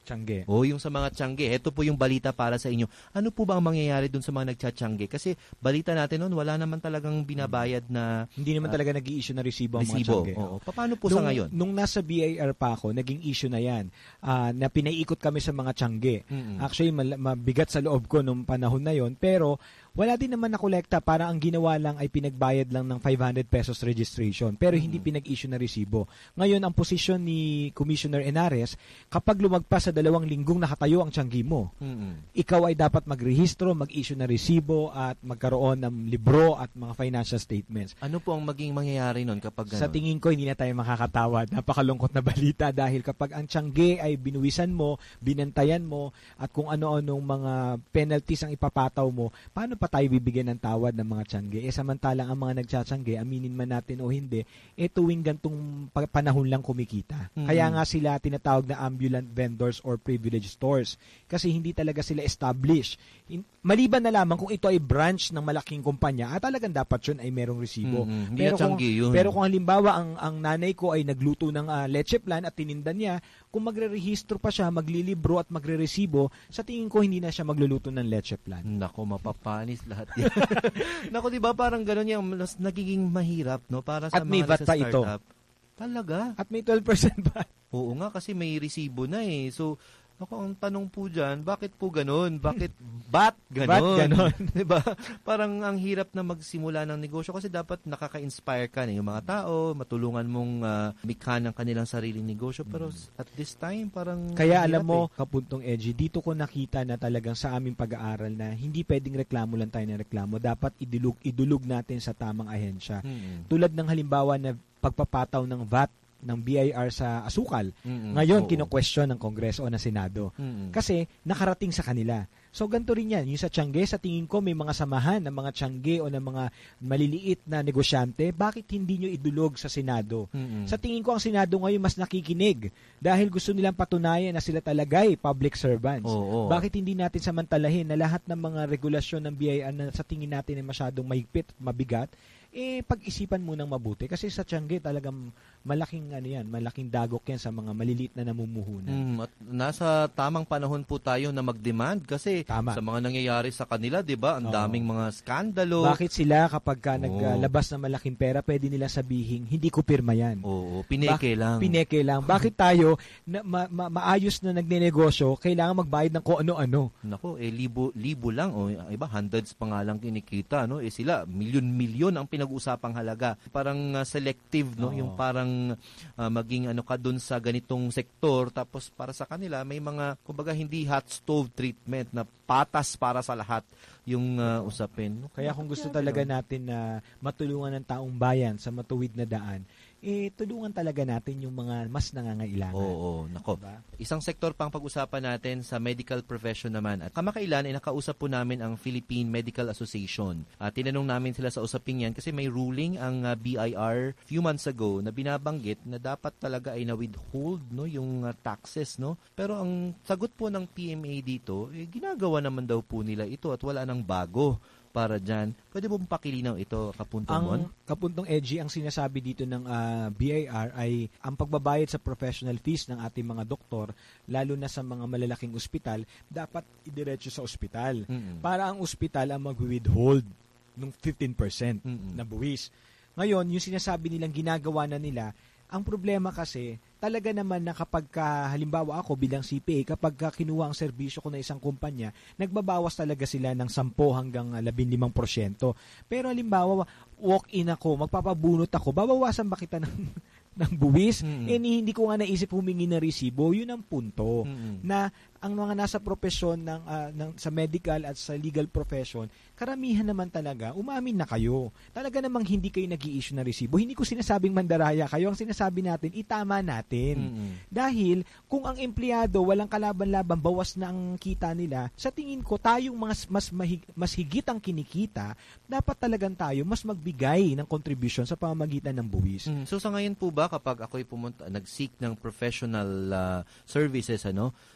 Tiyangge. O yung sa mga tiyangge, ito po yung balita para sa inyo. Ano po ba ang mangyayari dun sa mga nagtsatiyangge? Kasi balita natin noon, wala naman talagang binabayad na... Hindi naman uh, talaga nag-i-issue na resibo ang mga tiyangge. Oo. Paano po nung, sa ngayon? Nung nasa B I R pa ako, naging issue na yan, uh, na pinaiikot kami sa mga tiyangge. Mm-hmm. Actually, mal- mabigat sa loob ko nung panahon na yon, pero wala din naman na kolekta. Parang ang ginawa lang ay pinagbayad lang ng five hundred pesos registration, pero mm-hmm. hindi pinag-issue na resibo. Ngayon, ang posisyon ni Commissioner Henares, kapag lumagpas sa dalawang linggong nakatayo ang tiyanggi mo, mm-hmm. ikaw ay dapat magrehistro, mag-issue na resibo at magkaroon ng libro at mga financial statements. Ano po ang maging mangyayari nun kapag ganun? Sa tingin ko, hindi na tayo makakatawad. Napakalungkot na balita dahil kapag ang tiyanggi ay binuwisan mo, binantayan mo, at kung ano-anong mga penalties ang ipapataw mo, paano pa tayo bibigyan ng tawad ng mga tiyanggi? Eh samantalang ang mga nagtsatiyanggi, aminin man natin o hindi, eh tuwing gantong panahon lang kumikita. Mm-hmm. Kaya nga sila tinatawag na ambulant vendors or privilege stores kasi hindi talaga sila established. Maliban na lamang kung ito ay branch ng malaking kumpanya, at talagang dapat yun ay merong resibo. Mm-hmm. Pero, kung, yun. pero kung halimbawa ang, ang nanay ko ay nagluto ng uh, leche plan at tininda niya, kung magre-rehistro pa siya, maglilibro at magre-resibo, sa tingin ko hindi na siya magluluto ng leche plan. Nako, mapapanis lahat yan. Nako, di ba parang gano'n yung nagiging mahirap, no? Para sa at may mga V A T pa ito. Talaga? At may twelve percent pa. Oo nga, kasi may resibo na eh. So, ako, ang tanong po dyan, bakit po ganun? Bakit bat ganun? Bat ganun? Diba? Parang ang hirap na magsimula ng negosyo kasi dapat nakaka-inspire ka na yung mga tao, matulungan mong uh, mikha ng kanilang sariling negosyo. Pero at this time, parang... Kaya alam mo, eh. Kapuntong Edgy, dito ko nakita na talagang sa aming pag-aaral na hindi pwedeng reklamo lang tayo ng reklamo. Dapat idulog, idulog natin sa tamang ahensya. Mm-hmm. Tulad ng halimbawa na pagpapataw ng V A T ng B I R sa asukal. Mm-hmm. Ngayon, Oo. kino-question ng Kongreso o ng Senado. Mm-hmm. Kasi nakarating sa kanila. So, ganito rin yan. Yung sa tiyangge, sa tingin ko, may mga samahan ng mga tiyangge o ng mga maliliit na negosyante. Bakit hindi nyo idulog sa Senado? Mm-hmm. Sa tingin ko, ang Senado ngayon mas nakikinig dahil gusto nilang patunayan na sila talaga'y public servants. Oo. Bakit hindi natin samantalahin na lahat ng mga regulasyon ng B I R na sa tingin natin ay masyadong mahigpit at mabigat, eh pag-isipan mo nang mabuti kasi sa tiyangge talagang malaking ano yan, malaking dagok yan sa mga maliliit na namumuhunan. Mm, at nasa tamang panahon po tayo na mag-demand kasi Tama. Sa mga nangyayari sa kanila, 'di ba? Ang Oo. daming mga skandalo. Bakit sila kapag ka naglabas ng malaking pera, pwede nila sabihin, hindi ko pirma yan. Oo, pineke ba- lang. Pineke lang. Bakit tayo na, ma- ma- maayos na nagnenegosyo, kailangan magbayad ng kung ano-ano? Nako, eh libo libo lang o iba hundreds pa nga lang kinikita, no? Eh sila milyon-milyon ang pinag-usapang halaga. Parang uh, selective, no? Oo. Yung parang uh, maging ano ka dun sa ganitong sektor, tapos para sa kanila may mga kumbaga hindi hot stove treatment na patas para sa lahat yung uh, usapin. Kaya kung gusto talaga natin na matulungan ng taong bayan sa matuwid na daan, eh tulungan talaga natin yung mga mas nangangailangan. Oo, nako. Diba? Isang sektor pang pag-usapan natin sa medical profession naman. At kamakailan ay nakausap po namin ang Philippine Medical Association. At tinanong namin sila sa usaping yan kasi may ruling ang uh, B I R few months ago na binabanggit na dapat talaga ay na-withhold no yung uh, taxes, no. Pero ang sagot po ng P M A dito, eh, ginagawa naman daw po nila ito at wala nang bago para dyan. Pwede mo pakilinaw ito, Kapuntong Mon? Ang Kapuntong Edgy, ang sinasabi dito ng uh, B I R ay ang pagbabayad sa professional fees ng ating mga doktor, lalo na sa mga malalaking ospital, dapat idiretso sa ospital. Mm-hmm. Para ang ospital ang mag-withhold ng fifteen percent mm-hmm. na buwis. Ngayon, yung sinasabi nilang ginagawa na nila, ang problema kasi, talaga naman na kapag ka, halimbawa ako bilang C P A, kapag ka kinuha ang serbisyo ko na isang kumpanya, nagbabawas talaga sila ng ten hanggang fifteen porsyento. Pero halimbawa, walk-in ako, magpapabunot ako, babawasan ba kita ng, ng buwis? Mm-hmm. Eh, hindi ko nga naisip humingi ng resibo. Yun ang punto. Mm-hmm. Na ang mga nasa profesyon ng, uh, ng, sa medical at sa legal profession, karamihan naman talaga, umamin na kayo. Talaga namang hindi kayo nag-i-issue ng resibo. Hindi ko sinasabing mandaraya kayo. Ang sinasabi natin, itama natin. Mm-hmm. Dahil, kung ang empleyado, walang kalaban-laban, bawas na ang kita nila, sa tingin ko, tayong mas, mas, mahig, mas higit ang kinikita, dapat talagang tayo mas magbigay ng contribution sa pamamagitan ng buwis. Mm-hmm. So, sa ngayon po ba, kapag ako'y pumunta, nag-seek ng professional uh, services, ano? So, yan,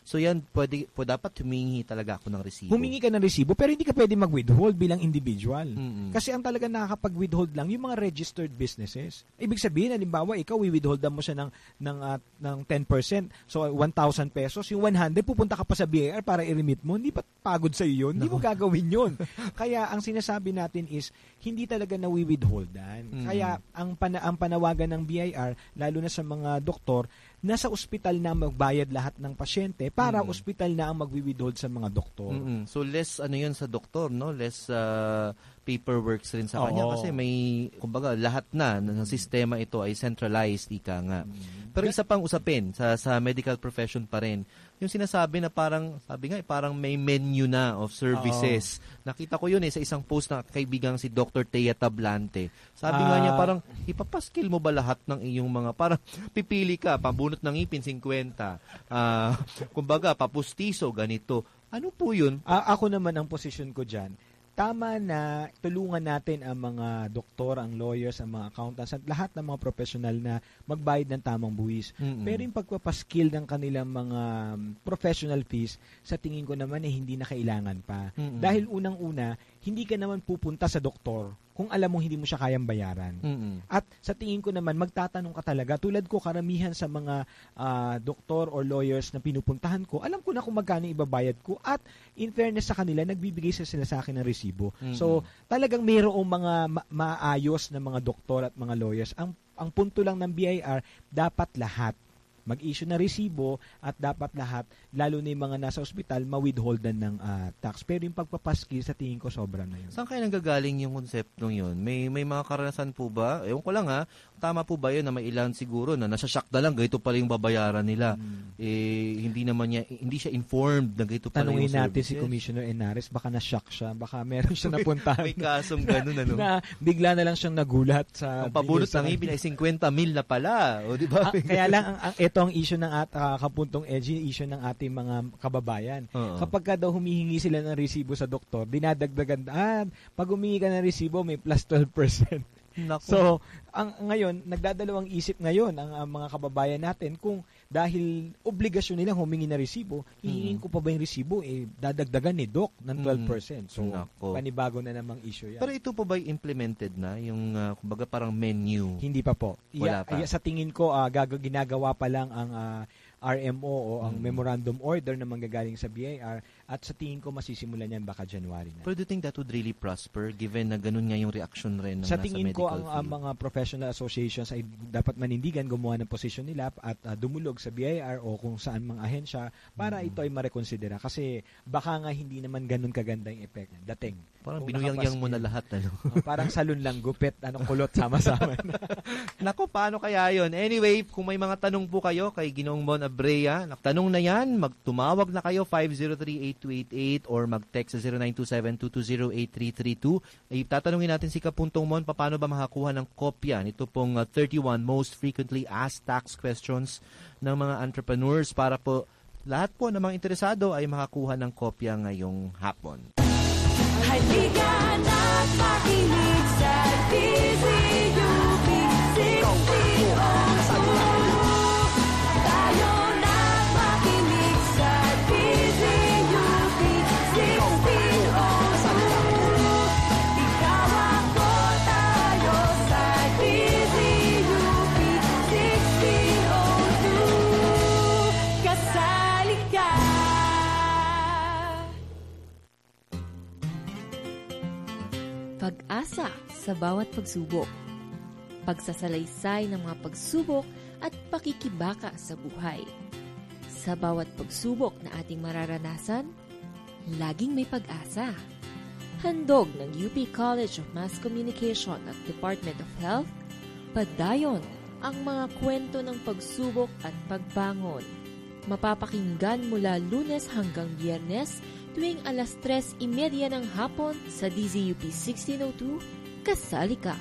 pwede, po dapat humingi talaga ako ng resibo. Humingi ka ng resibo, pero hindi ka pwede mag-withhold bilang individual. Mm-mm. Kasi ang talaga nakakapag-withhold lang yung mga registered businesses. Ibig sabihin, halimbawa, ikaw, i-withholdan mo siya ng, ng, uh, ng ten percent. So, one thousand pesos. Yung one hundred, pupunta ka pa sa B I R para i-remit mo. Hindi pa pagod sa'yo yun? Hindi no. mo gagawin yun. Kaya, ang sinasabi natin is, hindi talaga nawi-withholdan. Mm. Kaya, ang, pana- ang panawagan ng B I R, lalo na sa mga doktor, nasa ospital na magbayad lahat ng pasyente para mm. ospital na ang magwi-withhold sa mga doktor. Mm-mm. So less ano 'yun sa doktor, no? Less uh, paperwork rin sa Oo. kanya kasi may kumbaga lahat na ng sistema ito ay centralized ika nga. Mm. Pero isa pang usapin sa sa medical profession pa rin, yung sinasabi na parang sabi nga eh, parang may menu na of services. Oo. Nakita ko 'yun eh sa isang post ng kaibigang si Doctor Thea Tablante. Sabi uh, nga niya parang ipapaskil mo ba lahat ng iyong mga parang pipili ka pambunot ng ngipin fifty. Ah, uh, kumbaga papustiso ganito. Ano po 'yun? Uh, ako naman ang posisyon ko diyan. Tama na tulungan natin ang mga doktor, ang lawyers, ang mga accountants at lahat ng mga professional na magbayad ng tamang buwis. Mm-hmm. Pero yung pagpapaskill ng kanilang mga professional fees, sa tingin ko naman eh hindi na kailangan pa. Mm-hmm. Dahil unang-una, hindi ka naman pupunta sa doktor kung alam mong hindi mo siya kayang bayaran. Mm-hmm. At sa tingin ko naman, magtatanong ka talaga. Tulad ko, karamihan sa mga uh, doktor or lawyers na pinupuntahan ko, alam ko na kung magkano ibabayad ko at in fairness sa kanila, nagbibigay sila sa akin ng resibo. Mm-hmm. So, talagang mayroong mga ma- maayos na mga doktor at mga lawyers. Ang, ang punto lang ng B I R, dapat lahat mag-issue na resibo at dapat lahat, lalo na yung mga nasa ospital, ma-withholdan ng uh, tax. Pero yung pagpapaski, sa tingin ko, sobra na yun. Saan kaya nanggagaling yung konseptong yun? May may mga karanasan po ba? Ewan ko lang ha, tama po ba yun na may ilan siguro na nasashock na lang, ganito pala yung babayaran nila. Hmm. Eh, hindi naman niya, hindi siya informed na ganito pala Tanungin yung services. natin si Commissioner Enares, baka na-shock siya, baka meron siya napuntahan. May kasong ganun, ano? Na bigla na lang siyang nagulat sa... Ang pabunot ng ibin ay fifty mil na pala. O, di ba? Ah, kaya lang, ang, ang, ito ang issue ng at uh, kapuntong edgy, issue ng ating mga kababayan. Uh-huh. Kapag ka daw humihingi sila ng resibo sa doktor, dinadagdagan, ah, pag humingi ka ng resibo, may plus twelve percent. Naku. So, ang ngayon, nagdadalawang isip ngayon ang, ang mga kababayan natin kung dahil obligasyon nilang humingi na resibo, hihingin mm-hmm. ko pa ba yung resibo, eh, dadagdagan ni Doc ng twelve percent. So, Naku. Panibago na namang issue yan. Pero ito po ba implemented na? Yung, uh, kumbaga parang menu? Hindi pa po. Wala pa. Ya, sa tingin ko, uh, gag- ginagawa pa lang ang uh, R M O o ang mm. memorandum order na manggagaling sa B I R at sa tingin ko masisimulan yan baka January na. But do you think that would really prosper given na ganun nga yung reaction rin ng sa nasa tingin medical ko ang, ang mga professional associations ay dapat manindigan gumawa ng posisyon nila at uh, dumulog sa B I R o kung saan mga ahensya para mm. ito ay marekonsidera kasi baka nga hindi naman ganun kaganda yung effect dating. Parang binuyang-yang mo na lahat ano. uh, parang salon lang gupit ano kulot sama-sama. Nako, paano kaya yon? Anyway, kung may mga tanong po kayo kay Ginoong Mon Abrea, tanong na yan, magtumawag na kayo five zero three eight two eight eight or mag-text sa zero nine two seven two two zero eight three three two. Ay tatanungin natin si Kapuntong Mon paano ba makakuha ng kopya nito pong uh, thirty-one most frequently asked tax questions ng mga entrepreneurs para po lahat po ng mga interesado ay makakuha ng kopya ngayong hapon. Halika na makinig sa D Z U P sixteen oh two. Tayo na makinig sa D Z U P sixteen oh two. Ikaw ako tayo sa D Z U P sixteen oh two. Kasali ka. Pag-asa sa bawat pagsubok. Pagsasalaysay ng mga pagsubok at pakikibaka sa buhay. Sa bawat pagsubok na ating mararanasan, laging may pag-asa. Handog ng U P College of Mass Communication at Department of Health, padayon ang mga kwento ng pagsubok at pagbangon. Mapapakinggan mula Lunes hanggang Biyernes tuwing alas tres thirty ng hapon sa D Z U P sixteen oh two, kasali ka.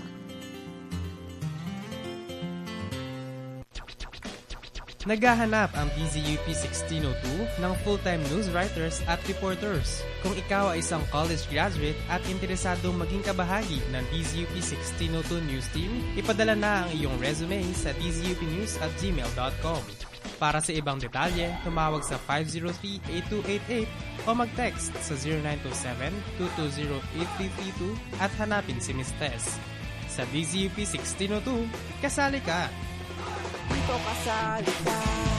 Naghahanap ang D Z U P sixteen oh two ng full-time news writers at reporters. Kung ikaw ay isang college graduate at interesadong maging kabahagi ng D Z U P sixteen oh two News Team, ipadala na ang iyong resume sa d z u p news at gmail dot com. Para sa ibang detalye, tumawag sa five oh three, eight two eight eight o mag-text sa zero nine two seven, two two zero, eight three three two at hanapin si Miss Tess. Sa D Z U P sixteen oh two, kasali ka! Dito kasali ka!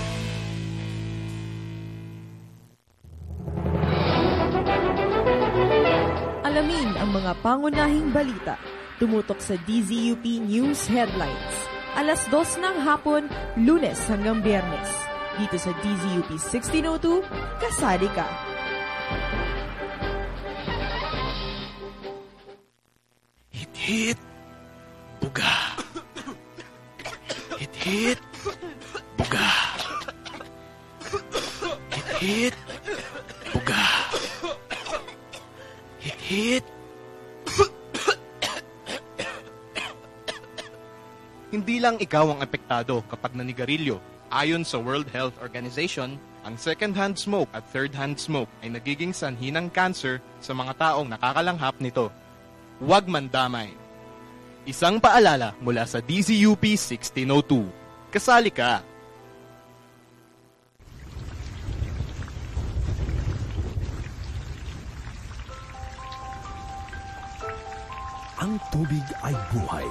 Alamin ang mga pangunahing balita. Tumutok sa D Z U P News Headlines. Alas dos ng hapon, Lunes hanggang Biyernes. Dito sa D Z U P sixteen oh two, kasali ka. Hit-hit, buga. Hit-hit, buga. Hit-hit, buga. Hit-hit. Hindi lang ikaw ang apektado kapag nanigarilyo. Ayon sa World Health Organization, ang second-hand smoke at third-hand smoke ay nagiging sanhi ng cancer sa mga taong nakakalanghap nito. Huwag mandamay. Isang paalala mula sa D Z U P sixteen oh two. Kasali ka! Ang tubig ay buhay.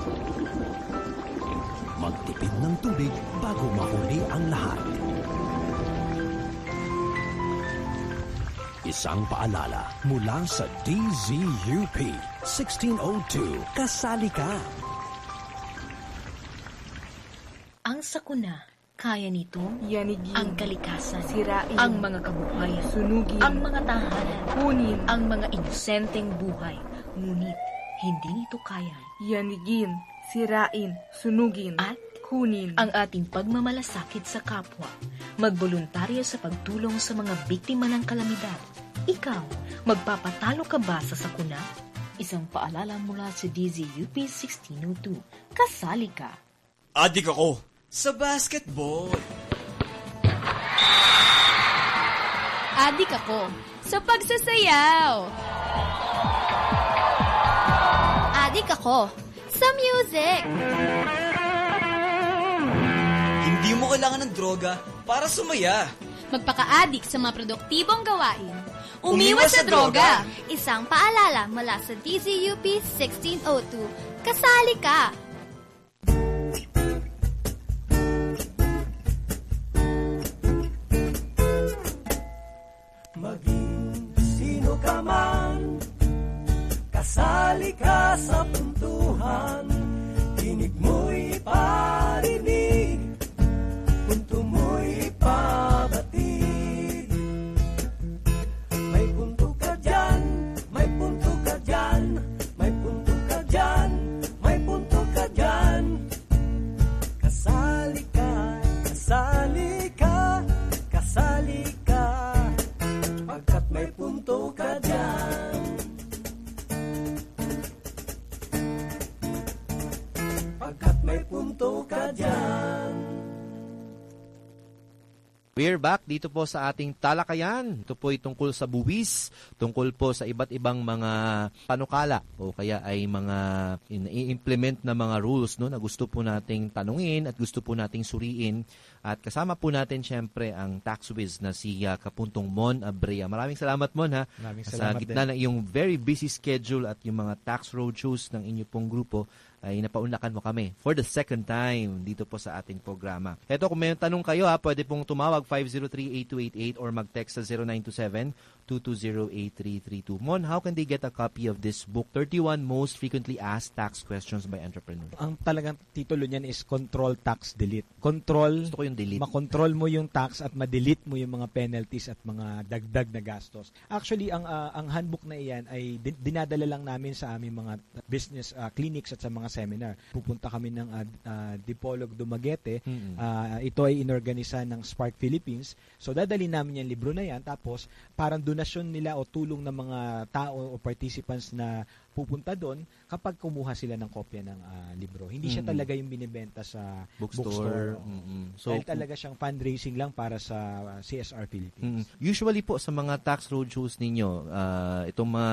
Magtipid ng tubig bago mahuli ang lahat. Isang paalala mula sa D Z U P sixteen oh two. Kasali ka! Ang sakuna, kaya nito yanigin, ang kalikasan, sirain, ang mga kabuhay, sunugin, ang mga tahanan, kunin, ang mga inosenteng buhay. Ngunit, hindi nito kaya yanigin, sirain, sunugin, at kunin ang ating pagmamalasakit sa kapwa. Magboluntaryo sa pagtulong sa mga biktima ng kalamidad. Ikaw, magpapatalo ka ba sa sakuna? Isang paalala mula sa D Z U P sixteen oh two. Kasali ka! Adik ako sa basketball. Adik ako sa pagsasayaw. Adik ako sa music. Hindi mo kailangan ng droga para sumaya. Magpaka-adik sa mga produktibong gawain. Umiwas sa droga! Isang paalala mula sa D Z U P sixteen oh two. Kasali ka! Maging sino ka man, kasali ka sa puntuhan. Tinig mo'y parinig, punto mo'y pabatid. May punto ka dyan, may punto ka dyan, may punto ka dyan, may punto ka dyan. Kasali ka, kasali ka, kasali ka, pagkat may punto ka dyan. Pagkat may punto ka dyan. We're back dito po sa ating talakayan. Ito po ay tungkol sa buwis, tungkol po sa iba't ibang mga panukala o kaya ay mga i-implement na mga rules no, na gusto po nating tanungin at gusto po nating suriin. At kasama po natin siyempre ang tax whiz na si uh, Kapuntong Mon Abrea. Maraming salamat Mon ha. Maraming sa salamat gitna din. ng iyong very busy schedule at yung mga tax roadshows ng inyo pong grupo ay napaunlakan mo kami for the second time dito po sa ating programa. Eto, kung may tanong kayo ha, pwede pong tumawag five oh three, eight two eight eight or mag-text sa zero nine two seven, two two zero, eight three three two. Mon, how can they get a copy of this book, thirty-one Most Frequently Asked Tax Questions by Entrepreneurs? Ang talagang titulo niyan is Control Tax Delete. Control, gusto ko yung delete. Makontrol mo yung tax at ma-delete mo yung mga penalties at mga dagdag na gastos. Actually, ang uh, ang handbook na iyan ay din- dinadala lang namin sa aming mga business uh, clinics at sa mga seminar. Pupunta kami ng uh, uh, Dipolog Dumaguete. Mm-hmm. Uh, ito ay inorganisa ng Spark Philippines. So, dadali namin yung libro na yan. Tapos, parang donasyon nila o tulong ng mga tao o participants na pupunta doon kapag kumuha sila ng kopya ng uh, libro. Hindi siya mm-hmm. talaga yung binibenta sa bookstore. bookstore. Mm-hmm. So, dahil talaga siyang fundraising lang para sa uh, C S R Philippines. Mm-hmm. Usually po sa mga tax roadshows ninyo, uh, itong mga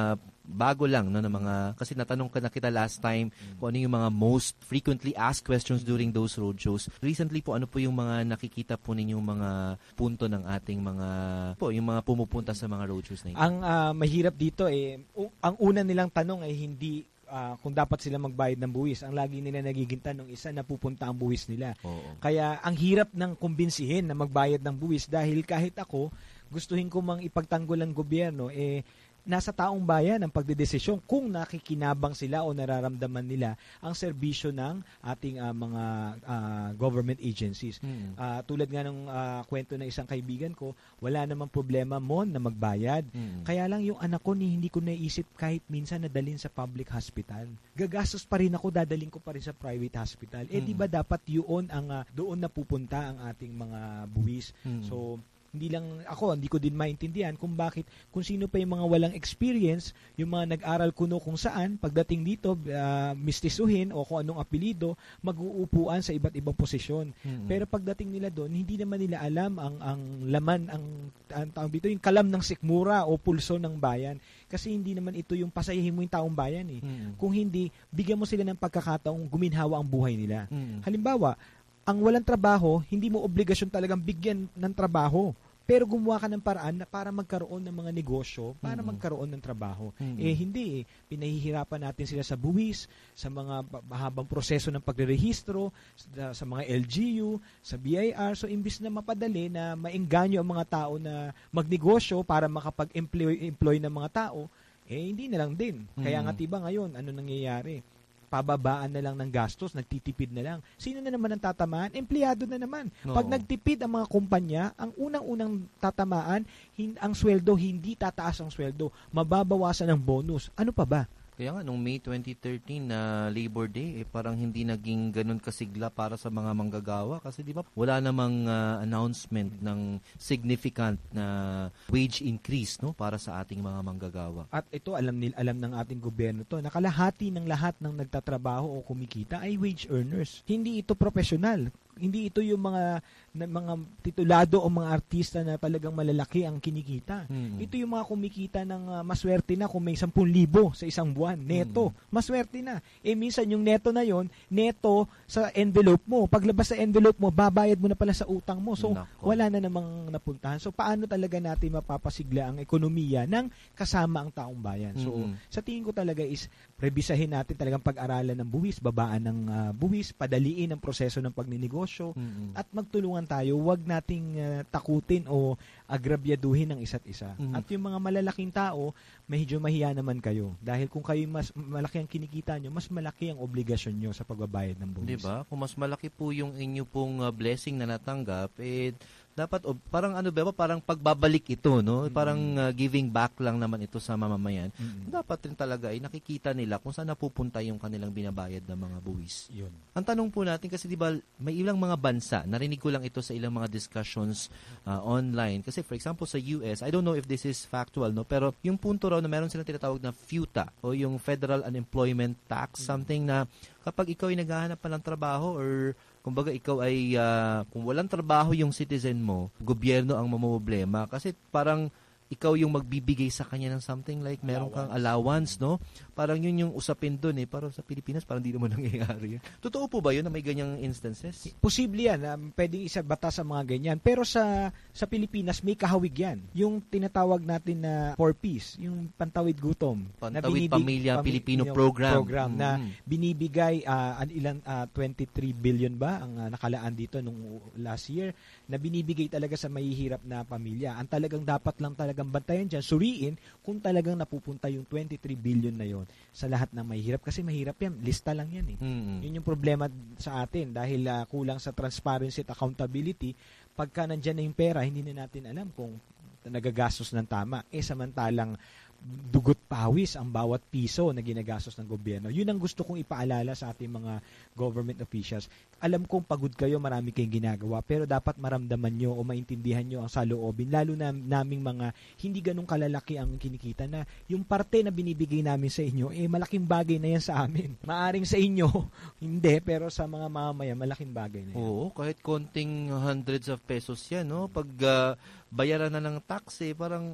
bago lang no ng mga kasi natanong ka na kita last time mm. kung ano yung mga most frequently asked questions during those roadshows. Recently po ano po yung mga nakikita po ninyong mga punto ng ating mga po yung mga pumupunta sa mga roadshows na ito? Ang uh, mahirap dito eh u- ang una nilang tanong ay hindi Uh, kung dapat sila magbayad ng buwis. Ang lagi nila nagiging tanong, isa napupunta ang buwis nila. Oo. Kaya ang hirap ng kumbinsihin na magbayad ng buwis dahil kahit ako, gustuhin ko mang ipagtanggol ang gobyerno, eh, nasa taong bayan ang pagdedesisyon kung nakikinabang sila o nararamdaman nila ang serbisyo ng ating uh, mga uh, government agencies. Mm. Uh, tulad nga ng uh, kwento ng isang kaibigan ko, wala namang problema mo na magbayad. Mm. Kaya lang yung anak ko, ni, hindi ko naisip kahit minsan na dalhin sa public hospital. Gagastos pa rin ako, dadaling ko pa rin sa private hospital. Eh, mm. di ba dapat yun ang uh, doon na pupunta ang ating mga buwis? Mm. So, hindi lang ako, hindi ko din maintindihan kung bakit, kung sino pa yung mga walang experience, yung mga nag-aral kuno kung saan, pagdating dito, uh, mistisuhin o kung anong apelido, mag-uupuan sa iba't ibang posisyon. Mm-hmm. Pero pagdating nila doon, hindi naman nila alam ang ang laman, ang, ang tawag dito, yung kalam ng sikmura o pulso ng bayan. Kasi hindi naman ito yung pasayahin mo yung taong bayan eh. Mm-hmm. Kung hindi, bigyan mo sila ng pagkakataong guminhawa ang buhay nila. Mm-hmm. Halimbawa, ang walang trabaho, hindi mo obligasyon talagang bigyan ng trabaho. Pero gumawa ka ng paraan na para magkaroon ng mga negosyo, para mm-hmm. magkaroon ng trabaho. Mm-hmm. Eh hindi eh. Pinahihirapan natin sila sa buwis, sa mga mahabang proseso ng pagrerehistro, sa, sa mga L G U, sa B I R. So imbis na mapadali na maengganyo ang mga tao na magnegosyo para makapag-employ employ ng mga tao, eh hindi na lang din. Mm-hmm. Kaya nga tiba ngayon, ano nangyayari? Pababaan na lang ng gastos, nagtitipid na lang. Sino na naman ang tatamaan? Empleyado na naman. No. Pag nagtipid ang mga kumpanya, ang unang-unang tatamaan, hin- ang sweldo, hindi tataas ang sweldo. Mababawasan ang bonus. Ano pa ba? Kaya nga, nung May twenty thirteen na uh, Labor Day, eh, parang hindi naging ganun kasigla para sa mga manggagawa. Kasi di ba, wala namang uh, announcement ng significant na wage increase no para sa ating mga manggagawa. At ito, alam nil alam ng ating gobyerno to, nakalahati ng lahat ng nagtatrabaho o kumikita ay wage earners. Hindi ito professional. Hindi ito yung mga na, mga titulado o mga artista na talagang malalaki ang kinikita. Mm-hmm. Ito yung mga kumikita ng uh, maswerte na kung may sampung libo sa isang buwan. Neto. Mm-hmm. Maswerte na. Eh minsan yung neto na yon, neto sa envelope mo. Paglabas sa envelope mo, babayad mo na pala sa utang mo. So Nako. Wala na namang napuntahan. So paano talaga natin mapapasigla ang ekonomiya ng kasama ang taong bayan? So mm-hmm. sa tingin ko talaga is rebisahin natin talagang pag-aralan ng buwis, babaan ng uh, buwis, padaliin ang proseso ng pagninegosyo, mm-hmm. at magtulungan tayo, wag nating uh, takutin o agrabyaduhin ng isa't isa. Mm-hmm. At yung mga malalaking tao, medyo mahiya naman kayo. Dahil kung kayo mas malaki ang kinikita nyo, mas malaki ang obligasyon nyo sa pagbabayad ng buwis. Diba? Kung mas malaki po yung inyo pong uh, blessing na natanggap, eh, dapat oh, parang ano ba parang pagbabalik ito no, mm-hmm. parang uh, giving back lang naman ito sa mamamayan. Mm-hmm. Dapat rin talaga ay nakikita nila kung saan napupunta yung kanilang binabayad ng mga buwis. Yun. Ang tanong po natin kasi di ba may ilang mga bansa, narinig ko lang ito sa ilang mga discussions uh, online kasi for example sa U S, I don't know if this is factual no, pero yung punto raw na meron silang tinatawag na FUTA o yung Federal Unemployment Tax, mm-hmm. something na kapag ikaw ay naghahanap pa ng trabaho or kumbaga ikaw ay, uh, kung walang trabaho yung citizen mo, gobyerno ang mamumblema kasi parang ikaw yung magbibigay sa kanya ng something like meron kang allowance, no? Parang yun yung usapin doon eh. Pero sa Pilipinas, parang di naman nangyayari yun. Totoo po ba yun na may ganyang instances? Posible yan. Um, pwedeng isa batas sa mga ganyan. Pero sa sa Pilipinas, may kahawig yan. Yung tinatawag natin na four Ps, yung Pantawid Gutom. Pantawid na Pamilya Pam- Pilipino Program. Program mm-hmm. na binibigay, uh, ilan, uh, twenty-three billion ba ang uh, nakalaan dito nung last year, na binibigay talaga sa mahihirap na pamilya. Ang talagang dapat lang talaga talagang bantayan dyan, suriin kung talagang napupunta yung twenty-three billion na yon sa lahat ng mahirap. Kasi mahirap yan, lista lang yan eh. Mm-hmm. Yun yung problema sa atin dahil uh, kulang sa transparency at accountability. Pagka nandyan na yung pera, hindi na natin alam kung nagagastos ng tama. Eh samantalang dugot pawis ang bawat piso na ginagastos ng gobyerno. Yun ang gusto kong ipaalala sa ating mga government officials. Alam kong pagod kayo, marami kayong ginagawa, pero dapat maramdaman nyo o maintindihan nyo ang saloobin, lalo na naming mga hindi ganun kalalaki ang kinikita na yung parte na binibigay namin sa inyo, eh malaking bagay na yan sa amin. Maaring sa inyo, hindi, pero sa mga mamamayan, malaking bagay na yan. Oo, kahit konting hundreds of pesos yan, no? Pag uh, bayaran na ng tax, eh, parang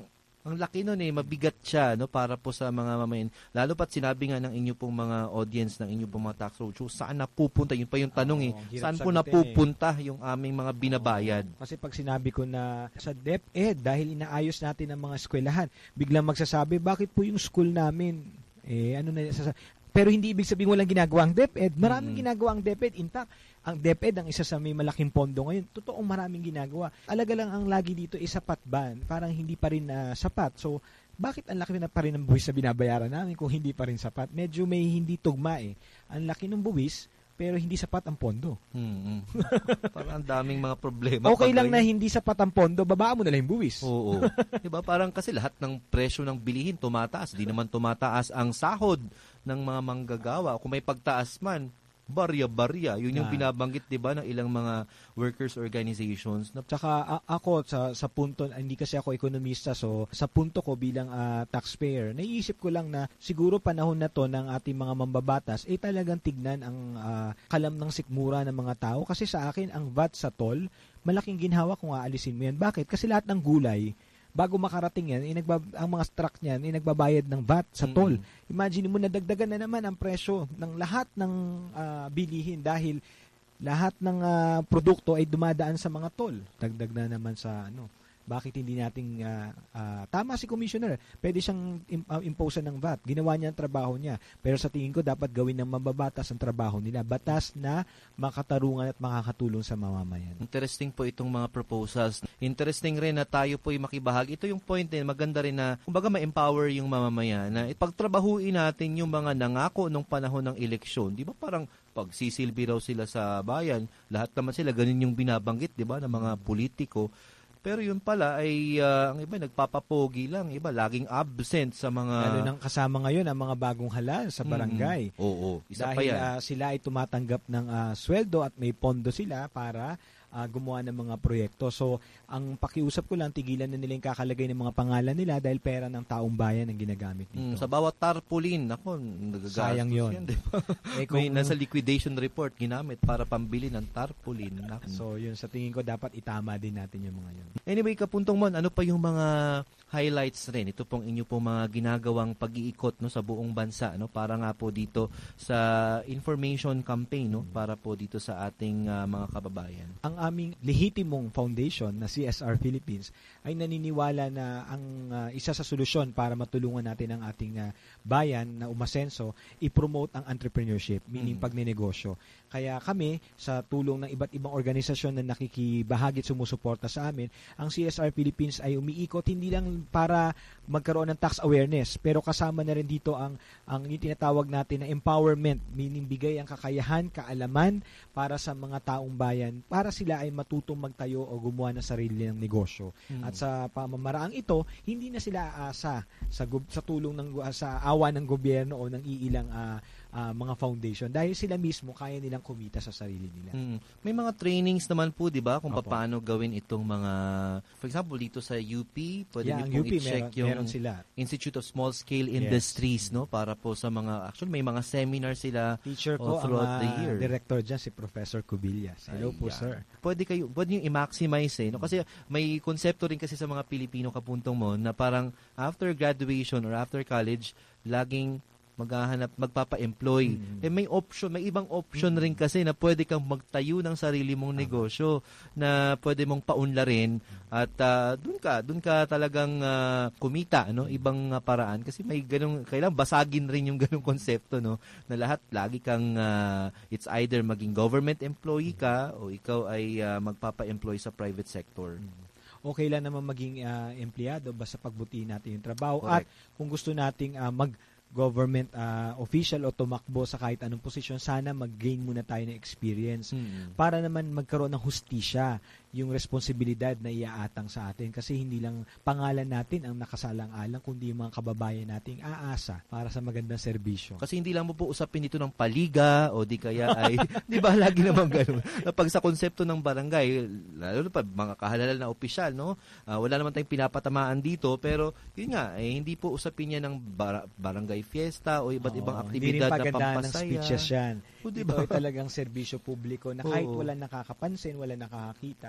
Ang laki nun eh, mabigat siya no para po sa mga mamayan. Lalo pat sinabi nga ng inyo pong mga audience, ng inyo pong mga tax roadshow, saan napupunta? Yun pa yung tanong eh. Saan po napupunta eh. yung aming mga binabayad? Oo. Kasi pag sinabi ko na sa DepEd, dahil inaayos natin ang mga eskwelahan, biglang magsasabi, bakit po yung school namin? Eh, ano na, pero hindi ibig sabihin walang ginagawa ang DepEd. Maraming hmm. ginagawa ang DepEd. In fact, ang DepEd ang isa sa may malaking pondo ngayon. Totoong maraming ginagawa. Alaga lang ang lagi dito is sapat ba? Parang hindi pa rin uh, sapat. So, bakit ang laki na pa rin ng buwis na binabayaran namin kung hindi pa rin sapat? Medyo may hindi tugma eh. Ang laki ng buwis, pero hindi sapat ang pondo. Hmm. Parang ang daming mga problema. Okay lang na hindi sapat ang pondo, babaan mo na lang yung buwis. Oo. Diba? Parang kasi lahat ng presyo ng bilihin tumataas. Di naman tumataas ang sahod ng mga manggagawa. Kung may pagtaas man, barya-barya. Yun yung ah. binabanggit, di ba, ng ilang mga workers organizations. Na... Tsaka a- ako, sa, sa punto, hindi kasi ako ekonomista, so sa punto ko bilang uh, taxpayer, naiisip ko lang na siguro panahon na to ng ating mga mambabatas, eh talagang tignan ang uh, kalam ng sikmura ng mga tao. Kasi sa akin, ang V A T sa toll, malaking ginhawa kung aalisin mo yan. Bakit? Kasi lahat ng gulay, bago makarating yan, inagbab- ang mga truck niyan, ay nagbabayad ng V A T sa toll. Mm-hmm. Imagine mo, nadagdagan na naman ang presyo ng lahat ng uh, bilihin dahil lahat ng uh, produkto ay dumadaan sa mga toll. Dagdag na naman sa ano. Bakit hindi nating uh, uh, tama si Commissioner, pwede siyang im- uh, impose ng V A T. Ginawa niya ang trabaho niya. Pero sa tingin ko, dapat gawin ng mababatas ang trabaho nila. Batas na makatarungan at makakatulong sa mamamayan. Interesting po itong mga proposals. Interesting rin na tayo po yung makibahagi. Ito yung point din, maganda rin na kumbaga ma-empower yung mamamayan na ipagtrabahuin natin yung mga nangako nung panahon ng eleksyon. Di ba parang pagsisilbi raw sila sa bayan, lahat naman sila ganun yung binabanggit, di ba, ng mga politiko. Pero yun pala ay uh, ang iba nagpapapogi lang, iba laging absent sa mga lalo nang kasama ngayon ang mga bagong halal sa barangay. Mm-hmm. Oo, isa dahil pa yan. Uh, sila ay tumatanggap ng uh, sweldo at may pondo sila para uh, gumawa ng mga proyekto. So, ang pakiusap ko lang, tigilan na nila yung kakalagay ng mga pangalan nila dahil pera ng taong bayan ang ginagamit dito. Mm, sa bawat tarpaulin, ako, nagagastos sayang yun. yan. Diba? Eh, kung, may nasa liquidation report ginamit para pambili ng tarpaulin. So, yun, sa tingin ko, dapat itama din natin yung mga yun. Anyway, Kapuntong Mon, ano pa yung mga highlights rin? Ito pong inyo pong mga ginagawang pag-iikot no, sa buong bansa, no, para nga po dito sa information campaign, no, para po dito sa ating uh, mga kababayan. Ang aming lehitimong foundation na C S R Philippines ay naniniwala na ang uh, isa sa solusyon para matulungan natin ang ating uh, bayan na umasenso, i-promote ang entrepreneurship, meaning mm. pagnenegosyo. Kaya kami, sa tulong ng iba't ibang organisasyon na nakikibahagi at sumusuporta sa amin, ang C S R Philippines ay umiikot hindi lang para magkaroon ng tax awareness, pero kasama na rin dito ang, ang yung tinatawag natin na empowerment, meaning bigay ang kakayahan, kaalaman para sa mga taong bayan, para sila ay matutong magtayo o gumawa ng sarili ng negosyo. Mm. At sa pamamaraang ito, hindi na sila aasa sa, sa tulong ng sa awa ng gobyerno o ng iilang uh, uh, mga foundation dahil sila mismo kaya nilang kumita sa sarili nila. Mm. May mga trainings naman po, di ba, kung Opo. paano gawin itong mga, for example, dito sa U P, pwede yeah, niyo pong U P, i-check meron, yung meron sila. Institute of Small Scale Industries, yes. no, para po sa mga, actually may mga seminar sila Teacher ko, throughout ang, the year. Director dyan, si Professor Cubillas. Hello Ay, po, yeah. sir. Pwede kayo, pwede nyo i-maximize eh, no? Kasi may konsepto rin kasi sa mga Pilipino, Kapuntong Mon, na parang after graduation or after college, laging maghahanap, magpapa-employ. Mm-hmm. Eh may option, may ibang option mm-hmm. rin kasi na pwede kang magtayo ng sarili mong uh-huh. negosyo na pwede mong paunlarin at uh, dun ka, dun ka talagang uh, kumita, no? Ibang uh, paraan kasi may ganung kailangan basagin rin yung ganung konsepto, no? Na lahat lagi kang uh, it's either maging government employee ka o ikaw ay uh, magpapa-employ sa private sector. Mm-hmm. Okay lang naman maging uh, empleyado basta pagbutihin natin yung trabaho. Correct. At kung gusto nating uh, mag government uh, official o tumakbo sa kahit anong posisyon, sana mag-gain muna tayo ng experience hmm. para naman magkaroon ng hustisya yung responsibilidad na iaatang sa atin kasi hindi lang pangalan natin ang nakasalang-alang kundi yung mga kababayan nating aasa para sa magandang serbisyo. Kasi hindi lang mo po usapin ito ng paliga o di kaya ay di ba lagi naman gano'n. Pag sa konsepto ng barangay, lalo pa mga kahalal na opisyal, no? Uh, wala naman tayong pinapatamaan dito pero yun nga, eh, hindi po usapin niya ng bar- barangay fiesta o iba't ibang aktibidad na pampasaya. Ng speeches yan. O, diba? Ito ay talagang serbisyo publiko na kahit wala nakakapansin, wala nakakakita,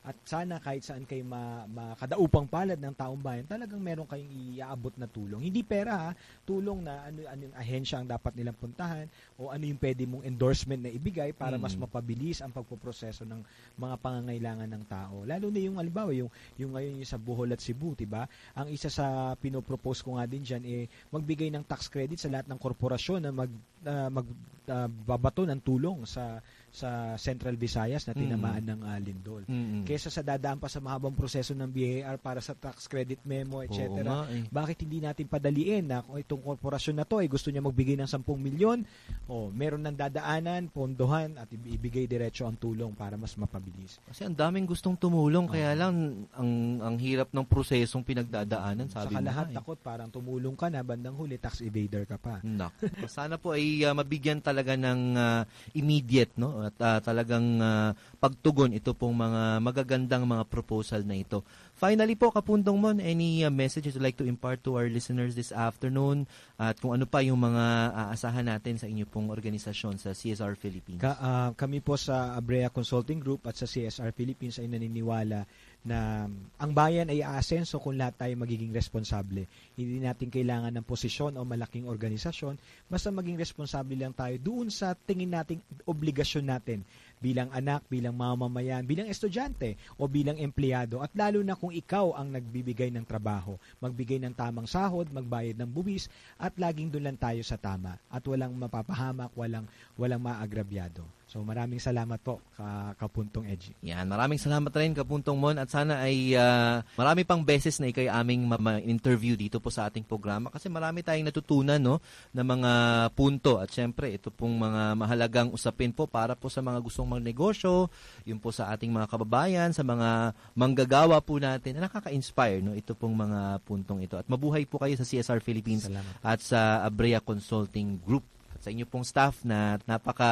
At sana kahit saan kayo ma, makadaupang palad ng taong bayan, talagang meron kayong iaabot na tulong. Hindi pera ha, tulong na ano, ano yung ahensya ang dapat nilang puntahan o ano yung pwede mong endorsement na ibigay para mm. mas mapabilis ang pagpoproseso ng mga pangangailangan ng tao. Lalo na yung halimbawa, yung, yung ngayon yung sa Bohol at Cebu, diba? Ang isa sa pinopropose ko nga din dyan, eh, magbigay ng tax credit sa lahat ng korporasyon na mag, uh, mag uh, babato ng tulong sa sa Central Visayas na tinamaan mm-hmm. ng uh, lindol. Mm-hmm. Kesa sa dadaan pa sa mahabang proseso ng B I R para sa tax credit memo, et cetera. Eh. Bakit hindi natin padaliin na kung itong korporasyon na to ay eh, gusto niya magbigay ng ten milyon, o meron ng dadaanan, pondohan at ibigay diretso ang tulong para mas mapabilis. Kasi ang daming gustong tumulong, oh. kaya lang ang ang hirap ng prosesong pinagdadaanan, sabi mo. Saka lahat eh. takot, parang tumulong ka na, bandang huli tax evader ka pa. Nak. Sana po ay uh, mabigyan talaga ng uh, immediate, no? At uh, talagang uh, pagtugon ito pong mga magagandang mga proposal na ito. Finally po, Kapundong Mon, any uh, messages you'd like to impart to our listeners this afternoon at kung ano pa yung mga aasahan natin sa inyo pong organisasyon sa C S R Philippines? Ka, uh, kami po sa Abrea Consulting Group at sa C S R Philippines ay naniniwala na ang bayan ay aasenso kung lahat tayo magiging responsable. Hindi natin kailangan ng posisyon o malaking organisasyon, basta maging responsable lang tayo doon sa tingin nating obligasyon natin bilang anak, bilang mamamayan, bilang estudyante o bilang empleyado, at lalo na kung ikaw ang nagbibigay ng trabaho, magbigay ng tamang sahod, magbayad ng buwis, at laging doon lang tayo sa tama at walang mapapahamak, walang walang maagrabyado. So maraming salamat po, ka, Kapuntong Edgy. Yan, maraming salamat rin, Kapuntong Mon, at sana ay uh, marami pang beses na ikay aming ma-interview dito po sa ating programa kasi marami tayong natutunan, no, na mga punto, at syempre ito pong mga mahalagang usapin po para po sa mga gustong magnegosyo, yun po sa ating mga kababayan, sa mga manggagawa po natin na nakaka-inspire, no, ito pong mga puntong ito. At mabuhay po kayo sa C S R Philippines. Salamat. At sa Abrea Consulting Group. Sa inyo pong staff na napaka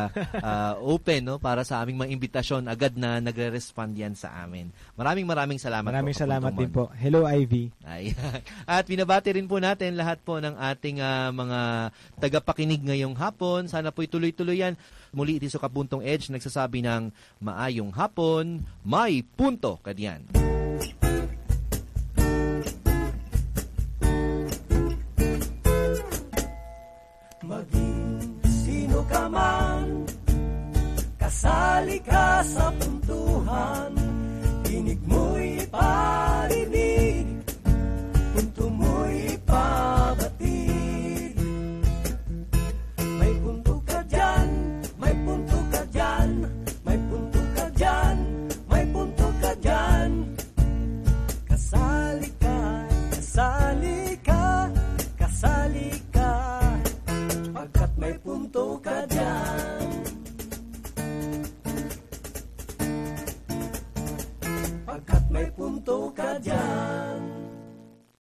uh, open, no, para sa aming mga imbitasyon, agad na nagre-respond yan sa amin. Maraming maraming salamat. Maraming po, salamat din po. Hello, Ivy. Ayan. At binabati rin po natin lahat po ng ating uh, mga tagapakinig ngayong hapon. Sana po ituloy-tuloy yan. Muli ito sa Kapuntong Edge, nagsasabi ng maayong hapon, may punto kadiyan. Maging sino ka man, kasali ka sa puntuhan, tinig mo'y parinig, punto mo'y pabatid. May punto ka dyan, may punto ka dyan, may punto ka dyan, may punto ka dyan. Kasali ka, kasali ka, kasali ka, pagkat may punto ka dyan. Pagkat may punto ka dyan.